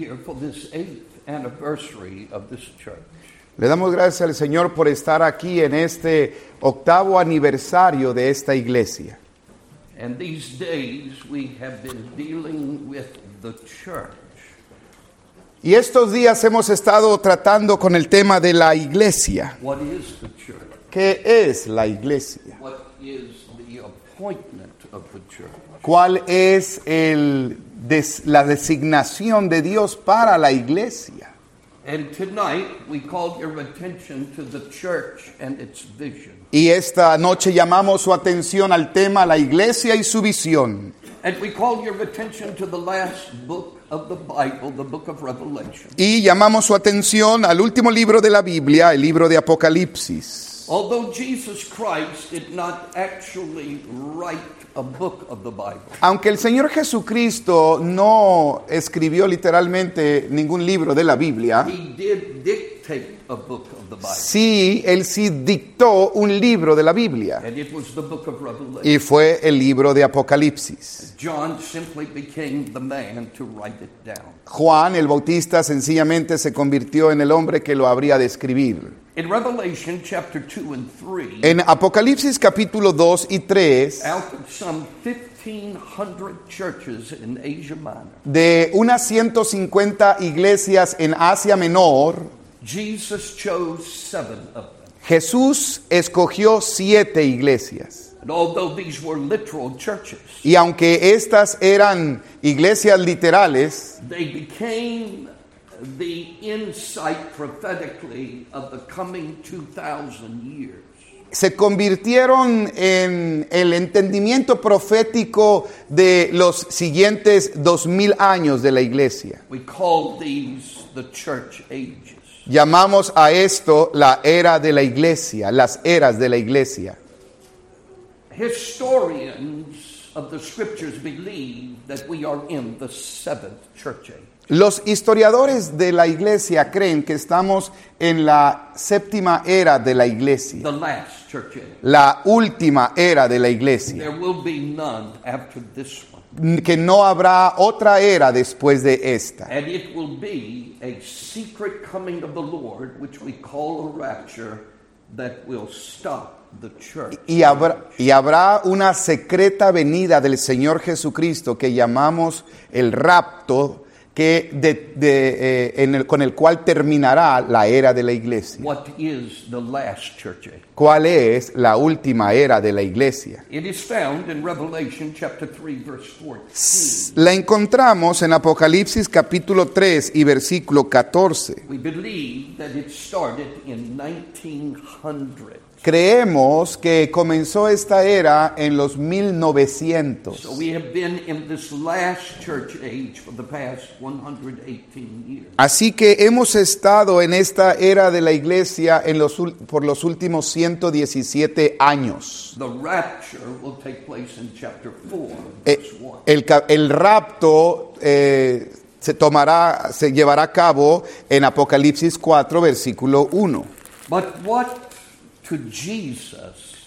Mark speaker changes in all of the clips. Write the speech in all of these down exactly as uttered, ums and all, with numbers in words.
Speaker 1: here for this eighth anniversary of this church.
Speaker 2: Le damos gracias al Señor por estar aquí en este octavo aniversario de esta iglesia.
Speaker 1: And these days we have been dealing with the church.
Speaker 2: Y estos días hemos estado tratando con el tema de la iglesia.
Speaker 1: What is the church?
Speaker 2: ¿Qué es la iglesia?
Speaker 1: What is the appointment of the church?
Speaker 2: ¿Cuál es el, des, la designación de Dios para la iglesia?
Speaker 1: And tonight we called your attention to the church and its vision.
Speaker 2: Y esta noche llamamos su atención al tema la iglesia y su visión.
Speaker 1: And we called your attention to the last book of the Bible, the book of Revelation.
Speaker 2: Y llamamos su atención al último libro de la Biblia, el libro de Apocalipsis.
Speaker 1: Although Jesus Christ did not actually write a book of the Bible,
Speaker 2: Aunque el Señor Jesucristo no escribió literalmente ningún libro de la Biblia,
Speaker 1: he did dictate a book of the Bible.
Speaker 2: sí, Él sí dictó un libro de la Biblia.
Speaker 1: And it was the book of Revelation.
Speaker 2: Y fue el libro de Apocalipsis.
Speaker 1: John simply became the man to write it down.
Speaker 2: Juan el Bautista sencillamente se convirtió en el hombre que lo habría de escribir.
Speaker 1: In Revelation chapter two and three,
Speaker 2: En Apocalipsis capítulo dos y tres,
Speaker 1: out of some fifteen hundred churches in Asia Minor,
Speaker 2: de unas ciento cincuenta iglesias en Asia Menor,
Speaker 1: Jesus chose seven of them.
Speaker 2: Jesús escogió siete iglesias.
Speaker 1: And although these were literal churches,
Speaker 2: Y aunque estas eran iglesias literales,
Speaker 1: they became the insight prophetically of the coming two thousand years.
Speaker 2: se convirtieron en el entendimiento profético de los siguientes dos mil años de la iglesia.
Speaker 1: We call these the church ages.
Speaker 2: Llamamos a esto la era de la iglesia, las eras de la iglesia.
Speaker 1: Historians of the scriptures believe that we are in the seventh church age.
Speaker 2: Los historiadores de la iglesia creen que estamos en la séptima era de la iglesia,
Speaker 1: The last church age.
Speaker 2: la última era de la iglesia,
Speaker 1: There will be none after this one.
Speaker 2: que no habrá otra era después de esta.
Speaker 1: And it will be a secret coming of the Lord, which we call a rapture, that will stop the church.
Speaker 2: Y habrá, y habrá una secreta venida del Señor Jesucristo que llamamos el rapto, que de, de, eh, en el, con el cual terminará la era de la iglesia.
Speaker 1: What is the last church age?
Speaker 2: ¿Cuál es la última era de la iglesia?
Speaker 1: It is found in Revelation chapter three, verse fourteen.
Speaker 2: La encontramos en Apocalipsis capítulo tres y versículo catorce.
Speaker 1: We believe that it started in nineteen hundred.
Speaker 2: Creemos que comenzó esta era en los mil novecientos.
Speaker 1: So we have been in this last church age for the past one hundred eighteen years.
Speaker 2: Así que hemos estado en esta era de la iglesia en los, ul- por los últimos ciento diecisiete años.
Speaker 1: The rapture will take place in chapter four,
Speaker 2: Eh,
Speaker 1: verse one.
Speaker 2: el, ca- el rapto eh, se tomará, se llevará a cabo en Apocalipsis cuatro, versículo uno.
Speaker 1: But what to Jesus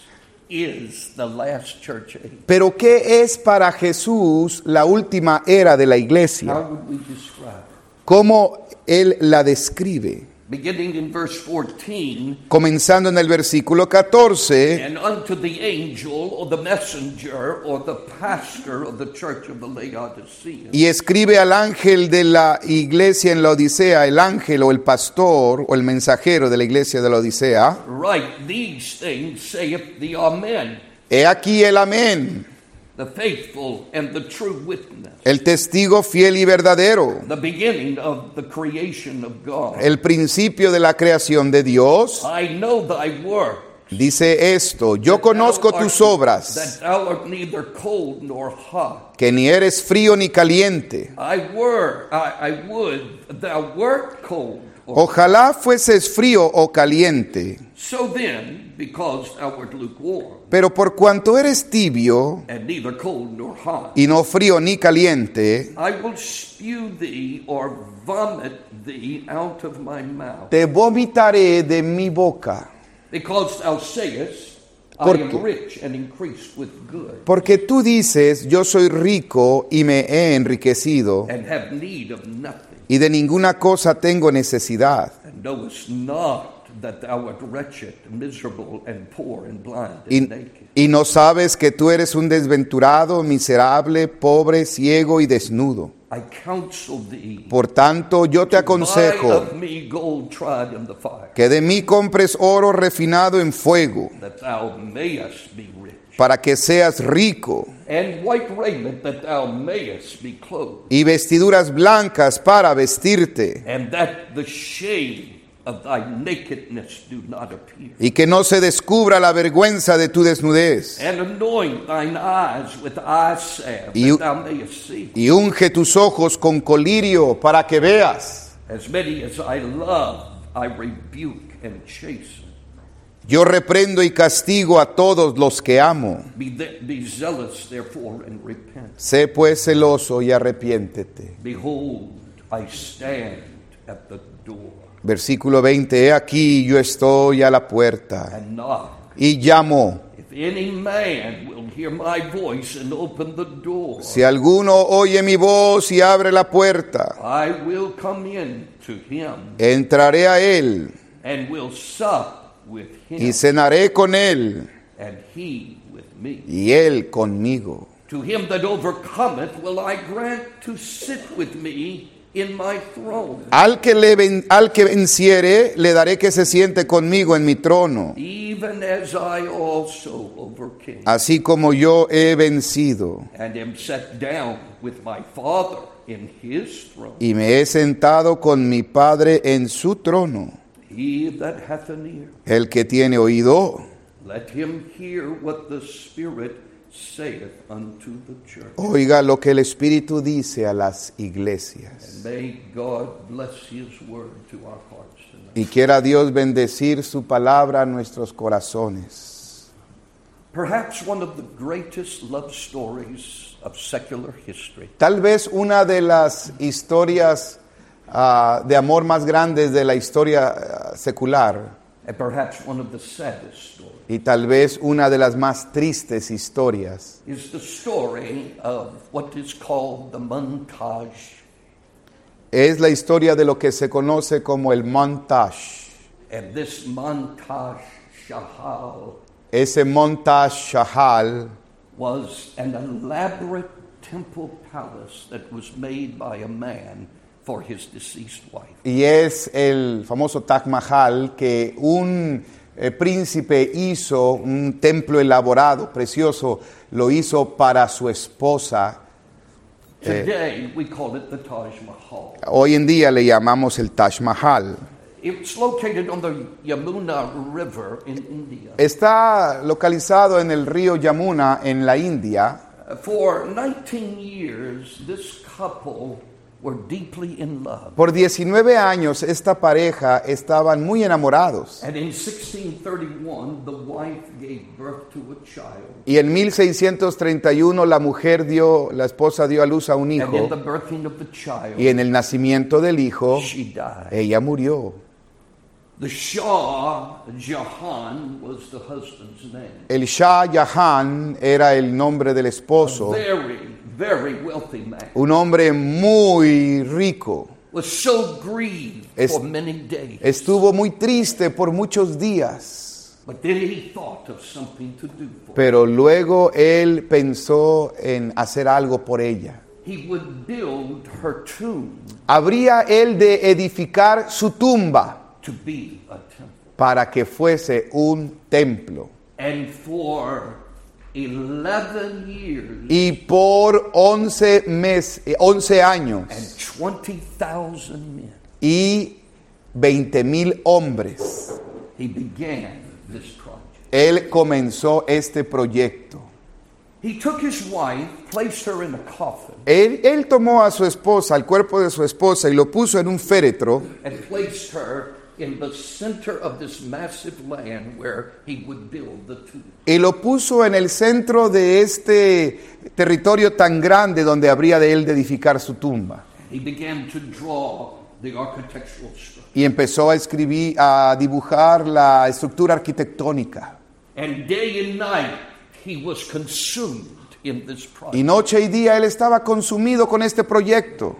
Speaker 1: is the last church age?
Speaker 2: Pero ¿qué es para Jesús la última era de la iglesia?
Speaker 1: How would we describe it?
Speaker 2: ¿Cómo Él la describe?
Speaker 1: Beginning in verse fourteen,
Speaker 2: Comenzando en el versículo catorce,
Speaker 1: and unto the angel or the messenger or the pastor of the church of the Laodicea,
Speaker 2: y escribe al ángel de la iglesia en la Odisea, el ángel o el pastor o el mensajero de la iglesia de la Odisea,
Speaker 1: write these things, saith the Amen,
Speaker 2: he aquí el amén,
Speaker 1: the faithful and the true witness,
Speaker 2: el testigo fiel y verdadero,
Speaker 1: the beginning of the creation of God.
Speaker 2: el principio de la creación de Dios.
Speaker 1: I know thy work.
Speaker 2: Dice esto: yo conozco tus obras,
Speaker 1: That thou art neither cold nor hot.
Speaker 2: que ni eres frío ni caliente.
Speaker 1: I were, I, I would thou wert cold. or-
Speaker 2: Ojalá fueses frío o caliente,
Speaker 1: So then, because thou wert lukewarm,
Speaker 2: pero por cuanto eres tibio
Speaker 1: and neither cold nor hot,
Speaker 2: y no frío ni caliente,
Speaker 1: I will spew thee or vomit thee out of my mouth.
Speaker 2: te vomitaré de mi boca.
Speaker 1: Because thou sayest, I
Speaker 2: ¿Por
Speaker 1: am
Speaker 2: qué?
Speaker 1: rich and increased with good,
Speaker 2: Porque tú dices, yo soy rico y me he enriquecido
Speaker 1: and have need of nothing.
Speaker 2: y de ninguna cosa tengo necesidad.
Speaker 1: And knowest not that thou art wretched, miserable, and poor, and blind,
Speaker 2: Y,
Speaker 1: and naked.
Speaker 2: y no sabes que tú eres un desventurado, miserable, pobre, ciego y desnudo.
Speaker 1: I counsel thee,
Speaker 2: Por tanto, yo te
Speaker 1: buy
Speaker 2: aconsejo
Speaker 1: of me gold tried in the fire,
Speaker 2: que de mí compres oro refinado en fuego,
Speaker 1: that thou mayest be rich,
Speaker 2: para que seas rico,
Speaker 1: and white raiment, that thou mayest be clothed,
Speaker 2: y vestiduras blancas para vestirte,
Speaker 1: and that the shame of thy nakedness do not appear.
Speaker 2: y que no se descubra la vergüenza de tu desnudez.
Speaker 1: And anoint thine eyes with eye salve,
Speaker 2: Y-
Speaker 1: that thou mayest see.
Speaker 2: Y unge tus ojos con colirio para que veas.
Speaker 1: As many as I love, I rebuke and chasten.
Speaker 2: Yo reprendo y castigo a todos los que amo.
Speaker 1: Be, th- be zealous, therefore, and repent.
Speaker 2: Sé pues celoso y arrepiéntete.
Speaker 1: Behold, I stand at the door
Speaker 2: Versículo veinte. He aquí yo estoy a la puerta
Speaker 1: and knock.
Speaker 2: y llamo.
Speaker 1: If any man will hear my voice and open the door,
Speaker 2: Si alguno oye mi voz y abre la puerta,
Speaker 1: I will come in to him
Speaker 2: entraré a él
Speaker 1: and will sup with him,
Speaker 2: y cenaré con él
Speaker 1: and he with me.
Speaker 2: y él conmigo.
Speaker 1: To him that overcometh will I grant to sit with me in my throne,
Speaker 2: Al que, le ven- al que venciere, le daré que se siente conmigo en mi trono,
Speaker 1: even as I also overcame,
Speaker 2: así como yo he vencido
Speaker 1: and am set down with my Father in his throne.
Speaker 2: y me he sentado con mi Padre en su trono.
Speaker 1: He that hath an ear,
Speaker 2: El que tiene oído,
Speaker 1: let him hear what the Spirit saith unto the church.
Speaker 2: oiga lo que el Espíritu dice a las iglesias.
Speaker 1: And may God bless his word to our hearts tonight.
Speaker 2: Y quiera Dios bendecir su palabra a nuestros corazones.
Speaker 1: Perhaps one of the greatest love stories of secular history.
Speaker 2: Tal vez una de las historias ah, de amor más grandes de la historia ah, secular,
Speaker 1: And perhaps one of the saddest stories
Speaker 2: y tal vez una de las más tristes historias,
Speaker 1: is the story of what is called the montage.
Speaker 2: es la historia de lo que se conoce como el montage.
Speaker 1: And this montage shahal
Speaker 2: Ese montage shahal
Speaker 1: was an elaborate temple palace that was made by a man for his deceased wife.
Speaker 2: y es el famoso Taj Mahal que un eh, príncipe hizo, un templo elaborado, precioso, lo hizo para su esposa.
Speaker 1: Today we call it the Taj Mahal.
Speaker 2: Hoy en día le llamamos el Taj Mahal.
Speaker 1: It's located on the Yamuna River in India.
Speaker 2: Está localizado en el río Yamuna en la India.
Speaker 1: Uh, For nineteen years, this couple were deeply in love.
Speaker 2: Por diecinueve años esta pareja estaban muy enamorados.
Speaker 1: And in sixteen thirty-one, the wife gave birth to a child.
Speaker 2: Y en mil seiscientos treinta y uno la mujer dio, la esposa dio a luz a un
Speaker 1: And in
Speaker 2: hijo.
Speaker 1: the birthing of the child,
Speaker 2: Y en el nacimiento del hijo,
Speaker 1: she died.
Speaker 2: ella murió.
Speaker 1: The Shah Jahan was the husband's name.
Speaker 2: El Shah Jahan era el nombre del esposo.
Speaker 1: Very, very wealthy man.
Speaker 2: Un hombre muy rico.
Speaker 1: Was so grieved
Speaker 2: Es-
Speaker 1: for many days.
Speaker 2: Estuvo muy triste por muchos días.
Speaker 1: But then he thought of something to do for her.
Speaker 2: Pero luego él pensó en hacer algo por ella.
Speaker 1: He would build her tomb
Speaker 2: Habría él de edificar su tumba
Speaker 1: to be a temple.
Speaker 2: para que fuese un templo.
Speaker 1: And for eleven years
Speaker 2: Y por once meses, once años
Speaker 1: and twenty thousand men,
Speaker 2: y veinte mil hombres,
Speaker 1: he began this project.
Speaker 2: él comenzó este proyecto.
Speaker 1: He took his wife, placed her in a coffin,
Speaker 2: Él, él tomó a su esposa, el cuerpo de su esposa, y lo puso en un féretro
Speaker 1: and placed her in the center of this massive land where he would build the tomb.
Speaker 2: y lo puso en el centro de este territorio tan grande donde habría de él de edificar su tumba.
Speaker 1: He began to draw the architectural structure.
Speaker 2: Y empezó a escribir, a dibujar la estructura arquitectónica.
Speaker 1: And day and night he was consumed in this project.
Speaker 2: Y noche y día él estaba consumido con este proyecto.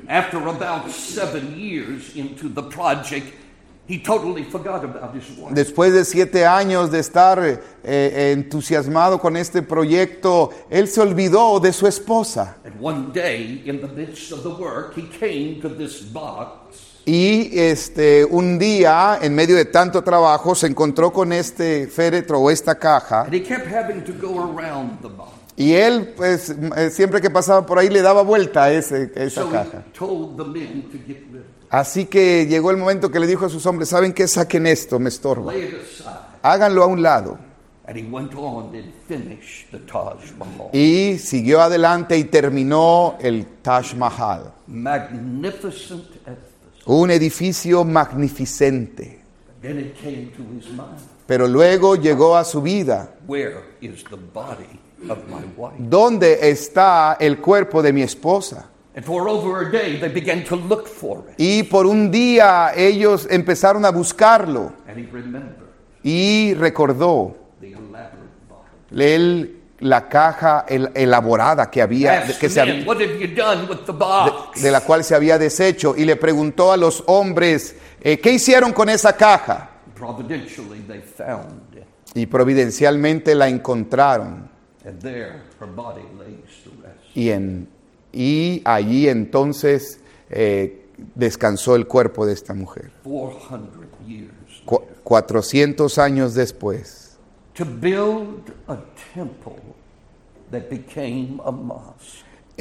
Speaker 1: After about seven years into the project, he totally forgot about his wife.
Speaker 2: Después de siete años de estar eh, entusiasmado con este proyecto, él se olvidó de su esposa.
Speaker 1: And one day, in the midst of the work, he came to this box.
Speaker 2: Y este, un día, en medio de tanto trabajo, se encontró con este féretro o esta caja.
Speaker 1: And he kept having to go around the box.
Speaker 2: Y él, pues, eh, siempre que pasaba por ahí, le daba vuelta a, ese, a esa
Speaker 1: So
Speaker 2: caja.
Speaker 1: he told the men to get rid of it.
Speaker 2: Así que llegó el momento que le dijo a sus hombres, ¿saben qué? Saquen esto, me estorba.
Speaker 1: Lay it aside.
Speaker 2: Háganlo a un lado.
Speaker 1: And he went on and finished the Taj Mahal.
Speaker 2: Y siguió adelante y terminó el Taj Mahal.
Speaker 1: Magnificent edifice.
Speaker 2: Un edificio magnificente.
Speaker 1: Then it came to his mind.
Speaker 2: Pero luego llegó a su vida.
Speaker 1: Where is the body of my wife?
Speaker 2: ¿Dónde está el cuerpo de mi esposa?
Speaker 1: And for over a day, they began to look for it.
Speaker 2: Y por un día ellos empezaron a buscarlo.
Speaker 1: And he remembered
Speaker 2: Y recordó
Speaker 1: the elaborate bottle.
Speaker 2: él, la caja el- elaborada que había,
Speaker 1: Asked
Speaker 2: que se
Speaker 1: men,
Speaker 2: hab-
Speaker 1: what have you done with the box?
Speaker 2: de, de la cual se había deshecho. Y le preguntó a los hombres, eh, ¿qué hicieron con esa caja?
Speaker 1: Providentially, they found it.
Speaker 2: Y providencialmente la encontraron.
Speaker 1: And there, her body lays to rest.
Speaker 2: Y, en, y allí entonces eh, descansó el cuerpo de esta mujer.
Speaker 1: four hundred years
Speaker 2: Cu-
Speaker 1: later.
Speaker 2: cuatrocientos años después.
Speaker 1: To build a temple that became a mosque.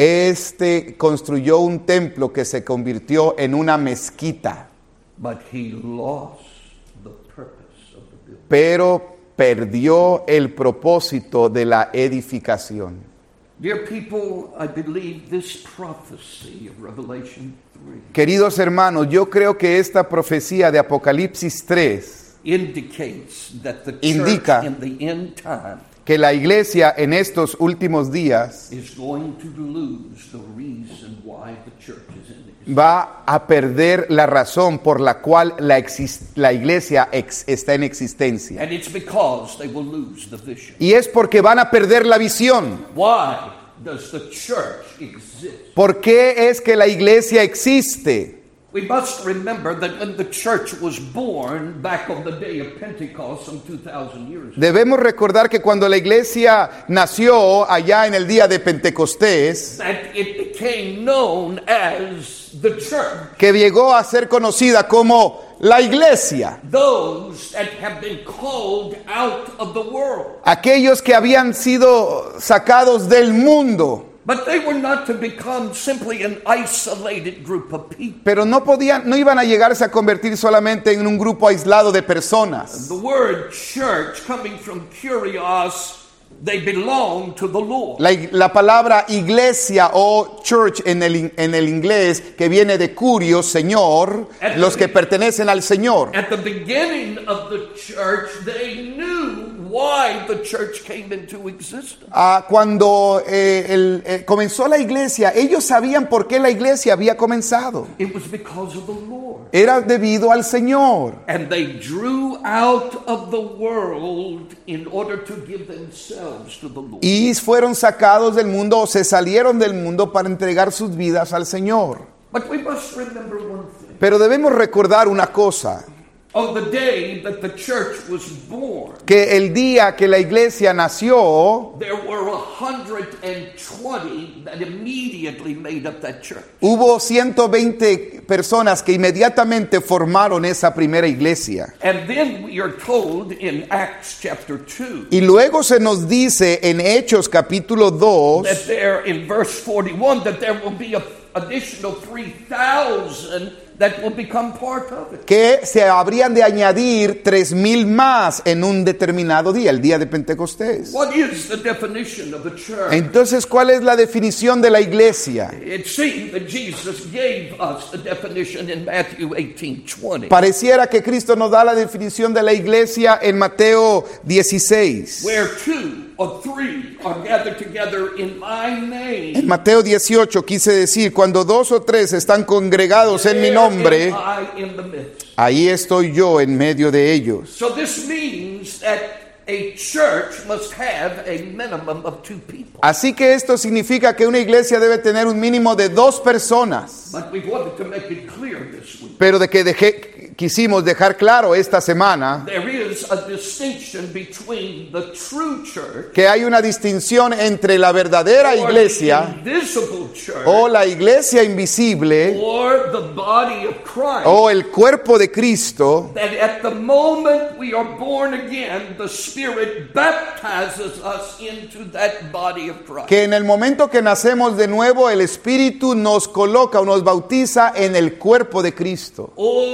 Speaker 2: Este construyó un templo que se convirtió en una mezquita,
Speaker 1: But he lost the purpose of the building.
Speaker 2: pero perdió el propósito de la edificación.
Speaker 1: Dear people, I believe this prophecy of Revelation three
Speaker 2: Queridos hermanos, yo creo que esta profecía de Apocalipsis tres,
Speaker 1: indicates that the
Speaker 2: Indica.
Speaker 1: church in the end time
Speaker 2: que la iglesia en estos últimos días
Speaker 1: is going to lose the reason why the church is in existence.
Speaker 2: va a perder la razón por la cual la, exis- la iglesia ex- está en existencia.
Speaker 1: And it's because they will lose the vision.
Speaker 2: Y es porque van a perder la visión.
Speaker 1: Why does the church exist?
Speaker 2: ¿Por qué es que la iglesia existe?
Speaker 1: We must remember that when the church was born back on the day of Pentecost some two thousand years ago,
Speaker 2: Debemos recordar que cuando la iglesia nació allá en el día de Pentecostés,
Speaker 1: that it became known as the church.
Speaker 2: que llegó a ser conocida como la iglesia,
Speaker 1: Those that have been called out of the world.
Speaker 2: aquellos que habían sido sacados del mundo,
Speaker 1: But they were not to become simply an isolated group of people.
Speaker 2: pero no podían, no iban a llegarse a convertir solamente en un grupo aislado de personas.
Speaker 1: The word church, coming from kurios, they belong to the Lord.
Speaker 2: La, la palabra iglesia o church en el, in- en el inglés, que viene de curios, Señor, los que pertenecen al Señor.
Speaker 1: At the beginning of the church, they knew why the church came into existence.
Speaker 2: Ah, cuando eh, el- eh, comenzó la iglesia, ellos sabían por qué la iglesia había comenzado.
Speaker 1: It was because of the Lord.
Speaker 2: Era debido al Señor.
Speaker 1: And they drew out of the world in order to give themselves to the Lord.
Speaker 2: Y fueron sacados del mundo o se salieron del mundo para entregar sus vidas al Señor.
Speaker 1: But we must remember one thing.
Speaker 2: Pero debemos recordar una cosa,
Speaker 1: On the day that the church was born,
Speaker 2: que el día que la iglesia nació,
Speaker 1: there were one hundred twenty that immediately made up that church.
Speaker 2: hubo ciento veinte personas que inmediatamente formaron esa primera iglesia.
Speaker 1: And then we are told in Acts chapter two
Speaker 2: Y luego se nos dice en Hechos capítulo dos,
Speaker 1: that there, in verse forty-one, that there will be an additional three thousand that will become part of it.
Speaker 2: que se habrían de añadir tres mil más en un determinado día, el día de Pentecostés.
Speaker 1: What is the definition of the church?
Speaker 2: Entonces, ¿cuál es la definición de la iglesia?
Speaker 1: It seems that Jesus gave us the definition in Matthew eighteen twenty.
Speaker 2: Pareciera que Cristo nos da la definición de la iglesia en Mateo dieciséis.
Speaker 1: Where two or three are gathered together in my
Speaker 2: En
Speaker 1: name,
Speaker 2: Mateo dieciocho quise decir, cuando dos o tres están congregados en mi
Speaker 1: there
Speaker 2: nombre,
Speaker 1: am I in the midst.
Speaker 2: ahí estoy yo en medio de ellos.
Speaker 1: So this means that a church must have a minimum of two people.
Speaker 2: Así que esto significa que una iglesia debe tener un mínimo de dos personas.
Speaker 1: But we wanted to make it clear this week.
Speaker 2: Pero de que dejé, quisimos dejar claro esta semana
Speaker 1: There is a distinction between the true church
Speaker 2: que hay una distinción entre la verdadera
Speaker 1: or
Speaker 2: iglesia
Speaker 1: the invisible church
Speaker 2: o la iglesia invisible
Speaker 1: or the body of Christ.
Speaker 2: o el cuerpo de Cristo,
Speaker 1: That at the moment we are born again, the Spirit baptizes us into that body of Christ.
Speaker 2: que en el momento que nacemos de nuevo el Espíritu nos coloca o nos bautiza en el cuerpo de Cristo.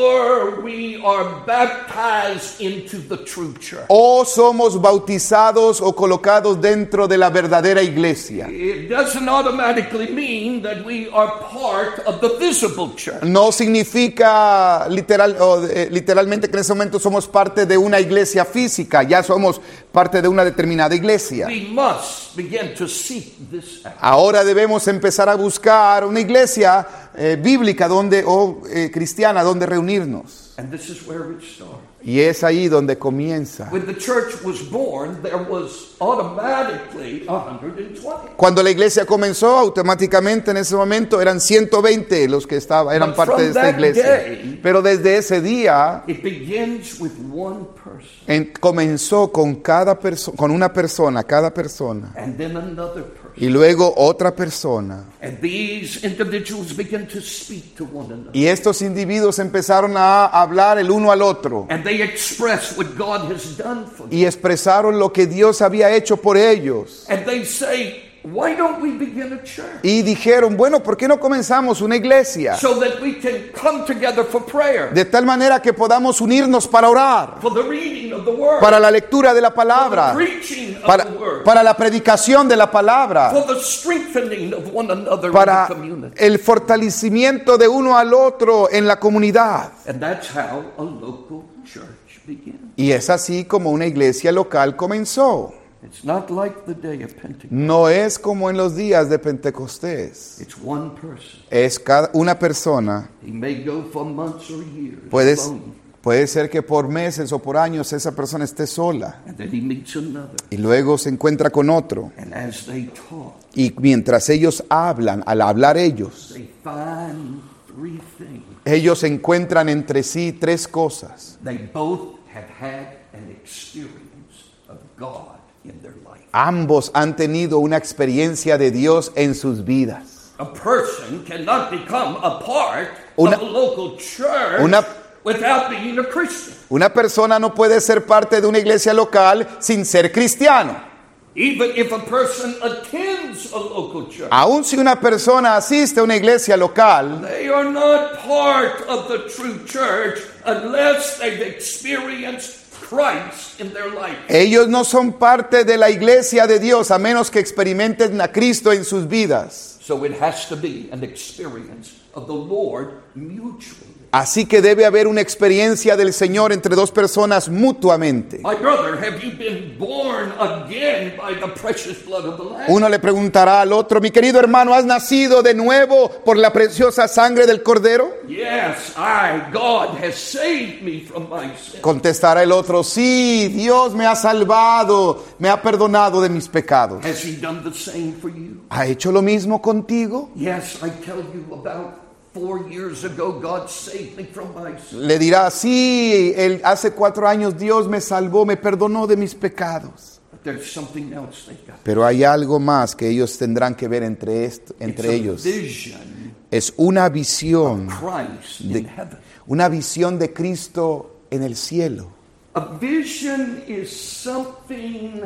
Speaker 1: Or we are baptized into the true church.
Speaker 2: O somos bautizados o colocados dentro de la verdadera iglesia.
Speaker 1: It doesn't automatically mean that we are part of the visible church.
Speaker 2: No significa literal, o, eh, literalmente que en ese momento somos parte de una iglesia física, ya somos parte de una determinada iglesia.
Speaker 1: We must begin to seek this out.
Speaker 2: Ahora debemos empezar a buscar una iglesia eh, bíblica donde, o eh, cristiana donde reunirnos.
Speaker 1: And this is where it starts.
Speaker 2: Y es ahí donde comienza.
Speaker 1: When the church was born, there was automatically one hundred twenty.
Speaker 2: Cuando la iglesia comenzó, automáticamente en ese momento eran ciento veinte los que estaban, eran
Speaker 1: But
Speaker 2: parte
Speaker 1: from
Speaker 2: de esta
Speaker 1: that
Speaker 2: iglesia.
Speaker 1: day,
Speaker 2: Pero desde ese día
Speaker 1: It begins with one person
Speaker 2: en- comenzó con cada persona, con una persona, cada persona,
Speaker 1: and then another person.
Speaker 2: y luego otra persona.
Speaker 1: And these individuals begin to speak to one another.
Speaker 2: Y estos individuos empezaron a hablar el uno al otro
Speaker 1: And they express what God has done for them.
Speaker 2: y expresaron lo que Dios había hecho por ellos.
Speaker 1: And they say, why don't we begin a church?
Speaker 2: Y dijeron, bueno, ¿por qué no comenzamos una iglesia?
Speaker 1: So that we can come together for prayer,
Speaker 2: De tal manera que podamos unirnos para orar,
Speaker 1: for the reading of the word,
Speaker 2: para la lectura de la
Speaker 1: for the
Speaker 2: palabra,
Speaker 1: preaching of
Speaker 2: para,
Speaker 1: the word,
Speaker 2: para la predicación de la palabra,
Speaker 1: for the strengthening of one another
Speaker 2: para
Speaker 1: in the community.
Speaker 2: el fortalecimiento de uno al otro en la comunidad.
Speaker 1: And that's how a local church begins.
Speaker 2: Y es así como una iglesia local comenzó.
Speaker 1: It's not like the day of Pentecost.
Speaker 2: No es como en los días de Pentecostés.
Speaker 1: It's one person.
Speaker 2: Es cada una persona.
Speaker 1: He may go for months or years
Speaker 2: Puedes,
Speaker 1: alone,
Speaker 2: puede ser que por meses o por años esa persona esté sola.
Speaker 1: and then he meets another.
Speaker 2: Y luego se encuentra con otro.
Speaker 1: And as they talk,
Speaker 2: Y mientras ellos hablan, al hablar ellos,
Speaker 1: they find three things.
Speaker 2: ellos encuentran entre sí tres cosas.
Speaker 1: They both have had an experience of God in their life.
Speaker 2: Ambos han tenido una experiencia de Dios en sus vidas.
Speaker 1: A person cannot become a part
Speaker 2: Una-
Speaker 1: of a local church
Speaker 2: una-
Speaker 1: without being a Christian.
Speaker 2: Una persona no puede ser parte de una iglesia local sin ser cristiano.
Speaker 1: Even if a person attends a local church,
Speaker 2: Aun si una persona asiste a una iglesia local,
Speaker 1: they are not part of the true church unless they've experienced Christ in their life.
Speaker 2: ellos no son parte de la iglesia de Dios a menos que experimenten a Cristo en sus vidas.
Speaker 1: So it has to be an experience of the Lord mutually.
Speaker 2: Así que debe haber una experiencia del Señor entre dos personas mutuamente.
Speaker 1: My brother, have you been born again by the precious blood of the Lamb?
Speaker 2: Uno le preguntará al otro, mi querido hermano, ¿has nacido de nuevo por la preciosa sangre del Cordero?
Speaker 1: Yes, I, God has saved me from my sin.
Speaker 2: Contestará el otro, sí, Dios me ha salvado, me ha perdonado de mis pecados.
Speaker 1: Has He done the same for you?
Speaker 2: ¿Ha hecho lo mismo contigo?
Speaker 1: Yes, I tell you, about four years ago, God saved me from my sin.
Speaker 2: Le dirá, sí, él, hace cuatro años Dios me salvó, me perdonó de mis pecados.
Speaker 1: But there's something else they got.
Speaker 2: Pero hay algo más que ellos tendrán que ver entre, esto,
Speaker 1: It's
Speaker 2: entre
Speaker 1: a
Speaker 2: ellos.
Speaker 1: vision
Speaker 2: Es una visión,
Speaker 1: of Christ
Speaker 2: de,
Speaker 1: in heaven.
Speaker 2: una visión de Cristo en el cielo.
Speaker 1: A vision is something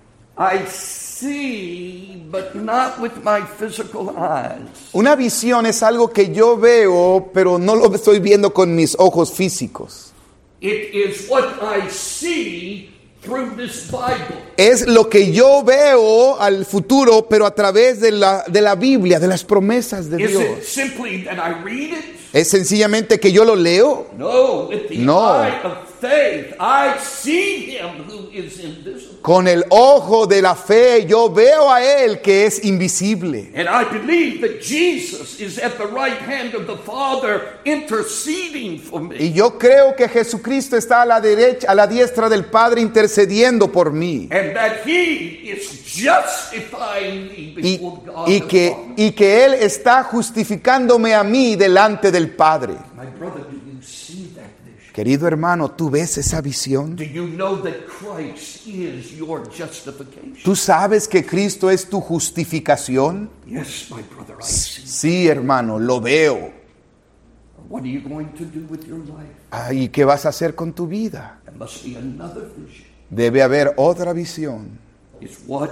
Speaker 1: I see, but not with my physical eyes.
Speaker 2: Una visión es algo que yo veo, pero no lo estoy viendo con mis ojos físicos.
Speaker 1: It is what I see through this Bible.
Speaker 2: Es lo que yo veo al futuro, pero a través de la, de la Biblia, de las promesas de
Speaker 1: Is it
Speaker 2: Dios.
Speaker 1: simply that I read it?
Speaker 2: ¿Es sencillamente que yo lo leo?
Speaker 1: No, with the
Speaker 2: No.
Speaker 1: eye of faith, I see Him who is invisible.
Speaker 2: Con el ojo de la fe yo veo a Él que es invisible.
Speaker 1: And I believe that Jesus is at the right hand of the Father interceding for me.
Speaker 2: Y yo creo que Jesucristo está a la derecha, a la diestra del Padre intercediendo por mí.
Speaker 1: And that He is justifying me
Speaker 2: Y,
Speaker 1: before God
Speaker 2: y
Speaker 1: the
Speaker 2: que,
Speaker 1: Father.
Speaker 2: y que Él está justificándome a mí delante del Padre.
Speaker 1: My brother, do you see that vision?
Speaker 2: Querido hermano, ¿tú ves esa visión?
Speaker 1: Do you know that Christ is your justification?
Speaker 2: ¿Tú sabes que Cristo es tu justificación?
Speaker 1: Yes, my brother, I see.
Speaker 2: Sí, hermano, lo veo.
Speaker 1: What are you going to do with your life?
Speaker 2: Ah, ¿y qué vas a hacer con tu vida?
Speaker 1: There must be another vision.
Speaker 2: Debe haber otra visión.
Speaker 1: It's what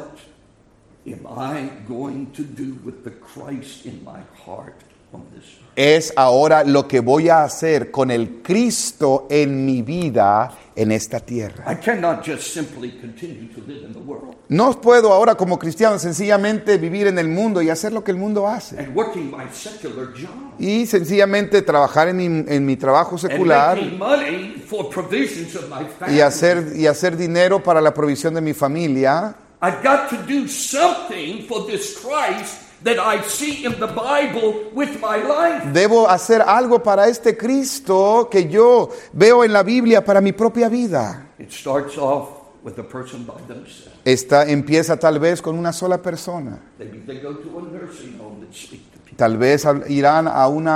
Speaker 1: am I going to do with the Christ in my heart on this earth?
Speaker 2: Es ahora lo que voy a hacer con el Cristo en mi vida en esta tierra.
Speaker 1: I cannot just simply continue to live in the world
Speaker 2: No puedo ahora como cristiano sencillamente vivir en el mundo y hacer lo que el mundo hace.
Speaker 1: and working my secular job
Speaker 2: Y sencillamente trabajar en mi, en mi trabajo
Speaker 1: and
Speaker 2: secular
Speaker 1: making money for provisions of my family.
Speaker 2: y hacer, y hacer dinero para la provisión de mi familia.
Speaker 1: I've got to do something for this Christ that I see in the Bible with my life.
Speaker 2: Debo hacer algo para este Cristo que yo veo en la Biblia para mi propia vida.
Speaker 1: It starts off with a person by themselves.
Speaker 2: Esta empieza tal vez con una sola persona.
Speaker 1: Maybe they go to a nursing home and speak to people.
Speaker 2: Tal vez hab- irán a un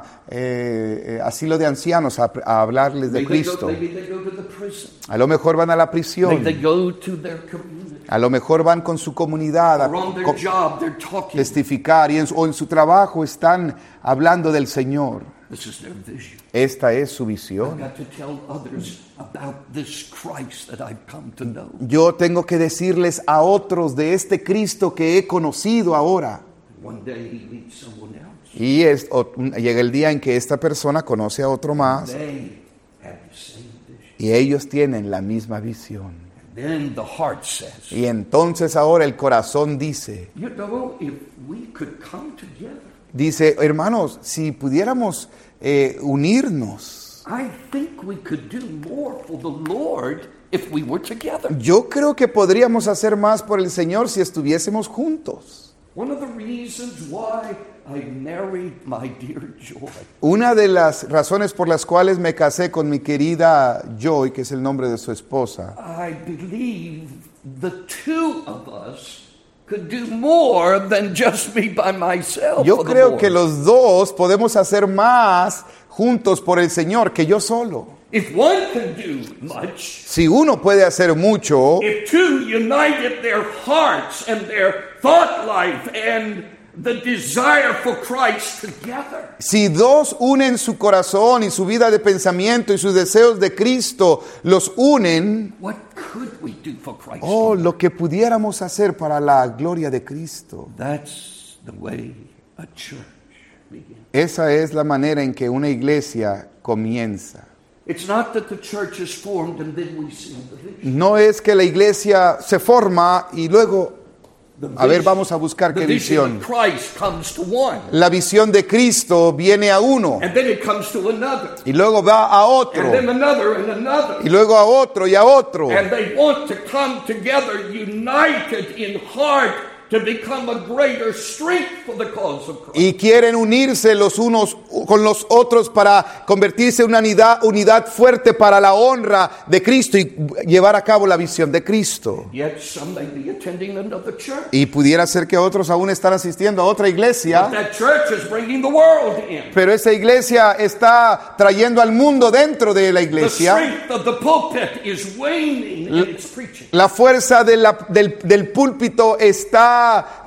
Speaker 2: eh, eh, asilo de ancianos a, a hablarles de
Speaker 1: Maybe they, go,
Speaker 2: Cristo.
Speaker 1: maybe they go to the prison.
Speaker 2: A lo mejor van a la
Speaker 1: Maybe
Speaker 2: prisión.
Speaker 1: they go to their community.
Speaker 2: A lo mejor van con su comunidad a
Speaker 1: Or on their
Speaker 2: co-
Speaker 1: job, they're talking.
Speaker 2: testificar y en su, o en su trabajo están hablando del Señor.
Speaker 1: This is their vision.
Speaker 2: Esta es su
Speaker 1: I've
Speaker 2: visión.
Speaker 1: got to tell others about this Christ that I've come to know.
Speaker 2: Yo tengo que decirles a otros de este Cristo que he conocido ahora.
Speaker 1: One day he meets someone else.
Speaker 2: Y es- o- llega el día en que esta persona conoce a otro más
Speaker 1: They have the same vision.
Speaker 2: y ellos tienen la misma visión.
Speaker 1: Then the heart says,
Speaker 2: Y entonces ahora el corazón dice,
Speaker 1: you know, if we could come together,
Speaker 2: dice, hermanos, si pudiéramos eh, unirnos,
Speaker 1: I think we could do more for the Lord if we were together.
Speaker 2: yo creo que podríamos hacer más por el Señor si estuviésemos juntos.
Speaker 1: One of the reasons why I married my dear Joy
Speaker 2: Una de las razones por las cuales me casé con mi querida Joy, que es el nombre de su esposa,
Speaker 1: I believe the two of us could do more than just me by myself.
Speaker 2: yo
Speaker 1: for the
Speaker 2: creo
Speaker 1: Lord.
Speaker 2: que los dos podemos hacer más juntos por el Señor que yo solo.
Speaker 1: If one can do much,
Speaker 2: Si uno puede hacer mucho,
Speaker 1: if two united their hearts and their thought life and the desire for Christ together,
Speaker 2: si dos unen su corazón y su vida de pensamiento y sus deseos de Cristo, los unen,
Speaker 1: what could we do for Christ?
Speaker 2: oh, lo que pudiéramos hacer para la gloria de Cristo.
Speaker 1: That's the way a church begins.
Speaker 2: Esa es la manera en que una iglesia comienza.
Speaker 1: It's not that the church is formed and then we see the vision.
Speaker 2: No es que la iglesia se forma y luego,
Speaker 1: The
Speaker 2: a ver,
Speaker 1: vision-
Speaker 2: vamos a buscar
Speaker 1: the
Speaker 2: qué
Speaker 1: vision
Speaker 2: visión.
Speaker 1: of Christ comes to one,
Speaker 2: La visión de Cristo viene a uno
Speaker 1: and then it comes to another,
Speaker 2: y luego va a otro
Speaker 1: and then another and another.
Speaker 2: y luego a otro y a otro.
Speaker 1: And they want to come together united in heart to become a greater strength for the cause of Christ.
Speaker 2: Y quieren unirse los unos con los otros para convertirse en una unidad, unidad fuerte para la honra de Cristo y llevar a cabo la visión de Cristo.
Speaker 1: Yet some may be attending another church.
Speaker 2: Y pudiera ser que otros aún están asistiendo a otra
Speaker 1: But
Speaker 2: iglesia,
Speaker 1: that church is bringing the world in.
Speaker 2: pero esa iglesia está trayendo al mundo dentro de la
Speaker 1: The
Speaker 2: iglesia.
Speaker 1: strength of the pulpit is waning in its preaching.
Speaker 2: La fuerza de la- del, del púlpito está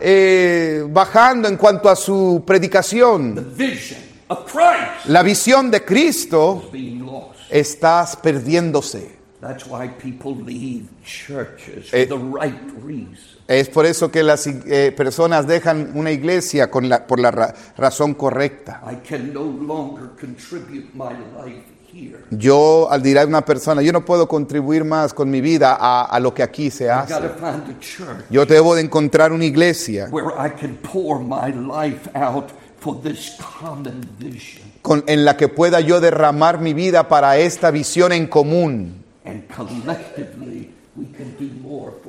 Speaker 2: eh, bajando en cuanto a su
Speaker 1: The
Speaker 2: predicación.
Speaker 1: vision of Christ
Speaker 2: La visión de Cristo
Speaker 1: is being lost.
Speaker 2: está perdiéndose.
Speaker 1: That's why people leave churches
Speaker 2: Eh,
Speaker 1: for the right reason.
Speaker 2: Es por eso que las eh, personas dejan una iglesia con la, por la ra- razón correcta.
Speaker 1: I can no longer contribute my life here.
Speaker 2: Yo, al dirá una persona, yo no puedo contribuir más con mi vida a, a lo que aquí se
Speaker 1: I've got
Speaker 2: hace.
Speaker 1: to find a church
Speaker 2: Yo debo de encontrar una iglesia
Speaker 1: where I can pour my life out for this common vision.
Speaker 2: con- en la que pueda yo derramar mi vida para esta visión en común.
Speaker 1: And collectively, we can do more for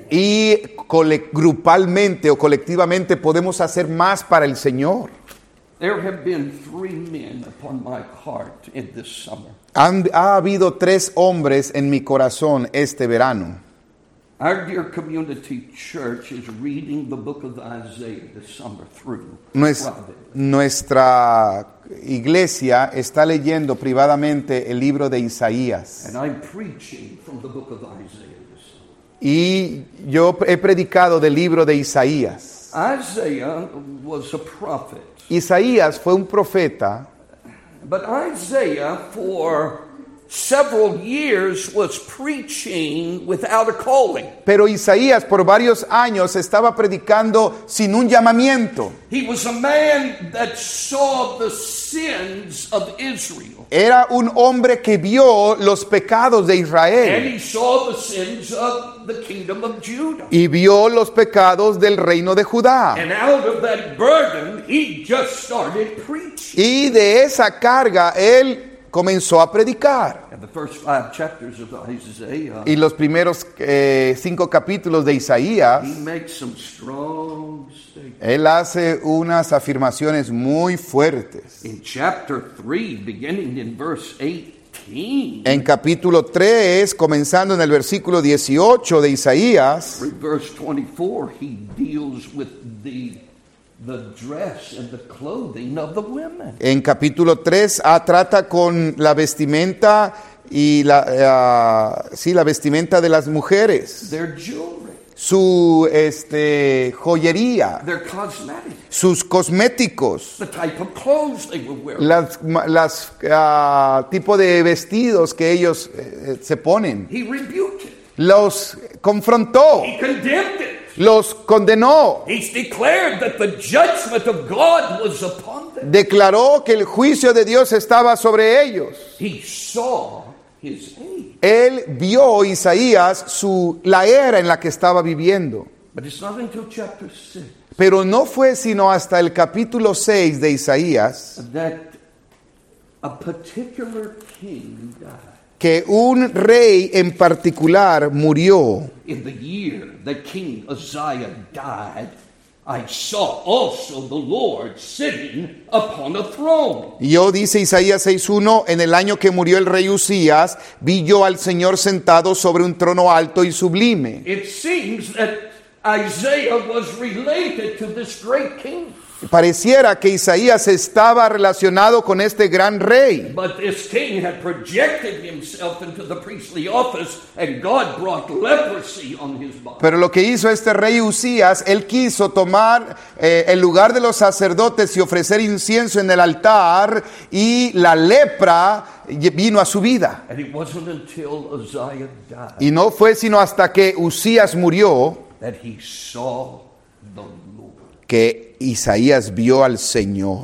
Speaker 2: Y cole- grupalmente o colectivamente podemos hacer más para el Señor.
Speaker 1: There have been three men upon my heart in this summer.
Speaker 2: Han, ha habido tres hombres en mi corazón este verano.
Speaker 1: Our dear community church is reading the book of Isaiah this summer through.
Speaker 2: Nues-
Speaker 1: Friday.
Speaker 2: nuestra iglesia está leyendo privadamente el libro de Isaías.
Speaker 1: And I'm preaching from the book of Isaiah this summer.
Speaker 2: Y yo he predicado del libro de Isaías.
Speaker 1: Isaiah was a prophet.
Speaker 2: Isaías fue un profeta,
Speaker 1: But Isaiah, for several years, was preaching without a calling.
Speaker 2: pero Isaías por varios años estaba predicando sin un llamamiento.
Speaker 1: He was a man that saw the sins of Israel.
Speaker 2: Era un hombre que vio los pecados de
Speaker 1: And
Speaker 2: Israel
Speaker 1: he saw the sins of the kingdom of Judah.
Speaker 2: y vio los pecados del reino de Judá.
Speaker 1: And out of that burden, he just started preaching.
Speaker 2: Y de esa carga él comenzó a predicar.
Speaker 1: And the first five chapters of Isaiah,
Speaker 2: Y los primeros eh, cinco capítulos de
Speaker 1: he
Speaker 2: Isaías,
Speaker 1: makes some strong statements.
Speaker 2: él hace unas afirmaciones muy fuertes.
Speaker 1: In chapter three, beginning in verse eighteen,
Speaker 2: En capítulo tres, comenzando en el versículo dieciocho de Isaías,
Speaker 1: through verse twenty-four, he deals with the the dress and the clothing of the women.
Speaker 2: en capítulo tres ah, trata con la vestimenta y la, ah, sí, la vestimenta de las mujeres,
Speaker 1: Their jewelry,
Speaker 2: su este, joyería,
Speaker 1: their cosmetics,
Speaker 2: sus cosméticos,
Speaker 1: the type of clothes they were wearing.
Speaker 2: las, las ah, tipo de vestidos que ellos eh, se ponen.
Speaker 1: He rebuked it.
Speaker 2: Los confrontó,
Speaker 1: He condemned it.
Speaker 2: los condenó,
Speaker 1: He's declared that the judgment of God was upon them.
Speaker 2: declaró que el juicio de Dios estaba sobre ellos.
Speaker 1: He saw his age.
Speaker 2: Él vio, Isaías, su, la era en la que estaba viviendo.
Speaker 1: But it's not until chapter six
Speaker 2: Pero no fue sino hasta el capítulo seis de Isaías
Speaker 1: that a particular king died.
Speaker 2: que un rey en particular murió.
Speaker 1: In the year that King Uzziah died, I saw also the Lord sitting upon a throne.
Speaker 2: Y yo, dice Isaías seis uno, en el año que murió el rey Usías, vi yo al Señor sentado sobre un trono alto y sublime.
Speaker 1: It seems that Isaiah was related to this great king.
Speaker 2: Pareciera que Isaías estaba relacionado con este gran rey.
Speaker 1: But this king had projected himself into the priestly office, and God brought leprosy on his body.
Speaker 2: Pero lo que hizo este rey Usías, él quiso tomar eh, el lugar de los sacerdotes y ofrecer incienso en el altar, y la lepra vino a su vida.
Speaker 1: And it wasn't until Uzziah died
Speaker 2: Y no fue sino hasta que Usías murió
Speaker 1: that he saw the Lord.
Speaker 2: que Isaías vio al Señor.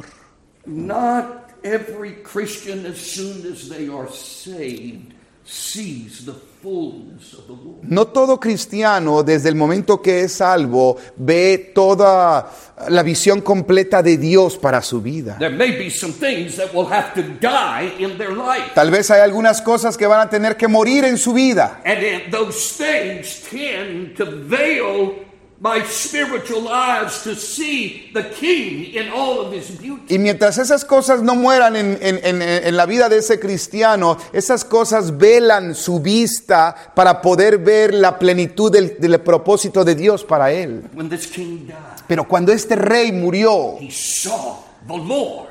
Speaker 1: Not every Christian, as soon as they are saved, sees the fullness of the Lord.
Speaker 2: No todo cristiano, desde el momento que es salvo, ve toda la visión completa de Dios para su vida.
Speaker 1: There may be some things that will have to die in their life.
Speaker 2: Tal vez hay algunas cosas que van a tener que morir en su vida.
Speaker 1: And then those things tend to veil my spiritual eyes to see the King in all of his beauty.
Speaker 2: Y mientras esas cosas no mueran en, en, en, en la vida de ese cristiano, esas cosas velan su vista para poder ver la plenitud del, del propósito de Dios para él.
Speaker 1: When this king died,
Speaker 2: Pero cuando este rey murió,
Speaker 1: he saw the Lord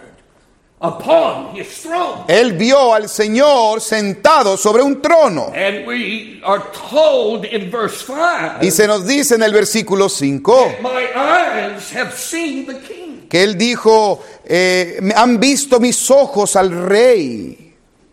Speaker 1: upon his throne.
Speaker 2: él vio al Señor sentado sobre un trono.
Speaker 1: And we are told in verse five,
Speaker 2: Y se nos dice en el versículo cinco
Speaker 1: my eyes have seen the King.
Speaker 2: que él dijo, eh, han visto mis ojos al rey.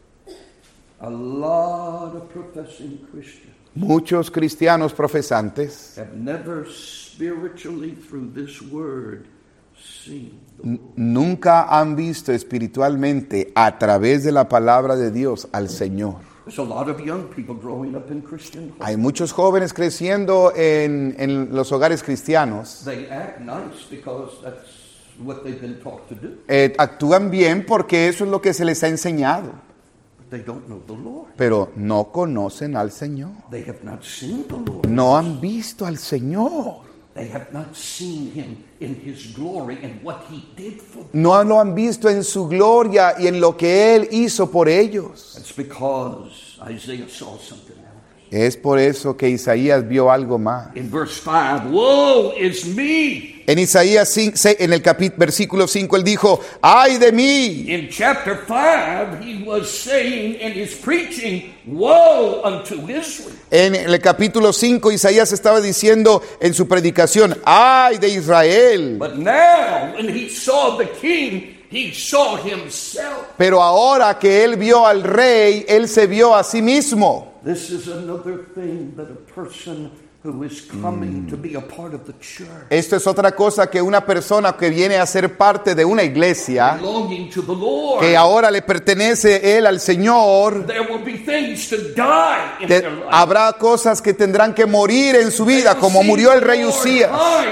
Speaker 1: A lot of professing Christians
Speaker 2: Muchos cristianos profesantes
Speaker 1: have never spiritually through this word seen the Lord.
Speaker 2: nunca han visto espiritualmente a través de la palabra de Dios al Señor.
Speaker 1: There's a lot of young people growing up in Christian homes.
Speaker 2: Hay muchos jóvenes creciendo en, en los hogares cristianos.
Speaker 1: They act nice because that's what they've been taught to do.
Speaker 2: Eh, actúan bien porque eso es lo que se les ha enseñado.
Speaker 1: they don't know the Lord.
Speaker 2: pero no conocen al Señor.
Speaker 1: They have not seen the Lord.
Speaker 2: No han visto al Señor.
Speaker 1: They have not seen him in his glory and what he did for them.
Speaker 2: No lo han visto en su gloria y en lo que Él hizo por ellos.
Speaker 1: That's because Isaiah saw something else.
Speaker 2: Es por eso que Isaías vio algo más.
Speaker 1: In verse five, woe is me.
Speaker 2: En Isaías cinco, en el capítulo versículo cinco, él dijo, ¡ay de mí!
Speaker 1: In chapter five, he was saying in his preaching, woe unto Israel.
Speaker 2: En el capítulo cinco, Isaías estaba diciendo en su predicación, ¡ay de Israel!
Speaker 1: But now, when he saw the king, he saw himself.
Speaker 2: Pero ahora que él vio al rey, él se vio a sí mismo.
Speaker 1: This is another thing that a person who is coming mm. to be a part of the church.
Speaker 2: Esto es otra cosa que una persona que viene a ser parte de una iglesia,
Speaker 1: belonging to the Lord,
Speaker 2: que ahora le pertenece él al Señor.
Speaker 1: There will be things to die in
Speaker 2: Te,
Speaker 1: their life.
Speaker 2: Habrá cosas que tendrán que morir en su vida, como murió el rey Usías,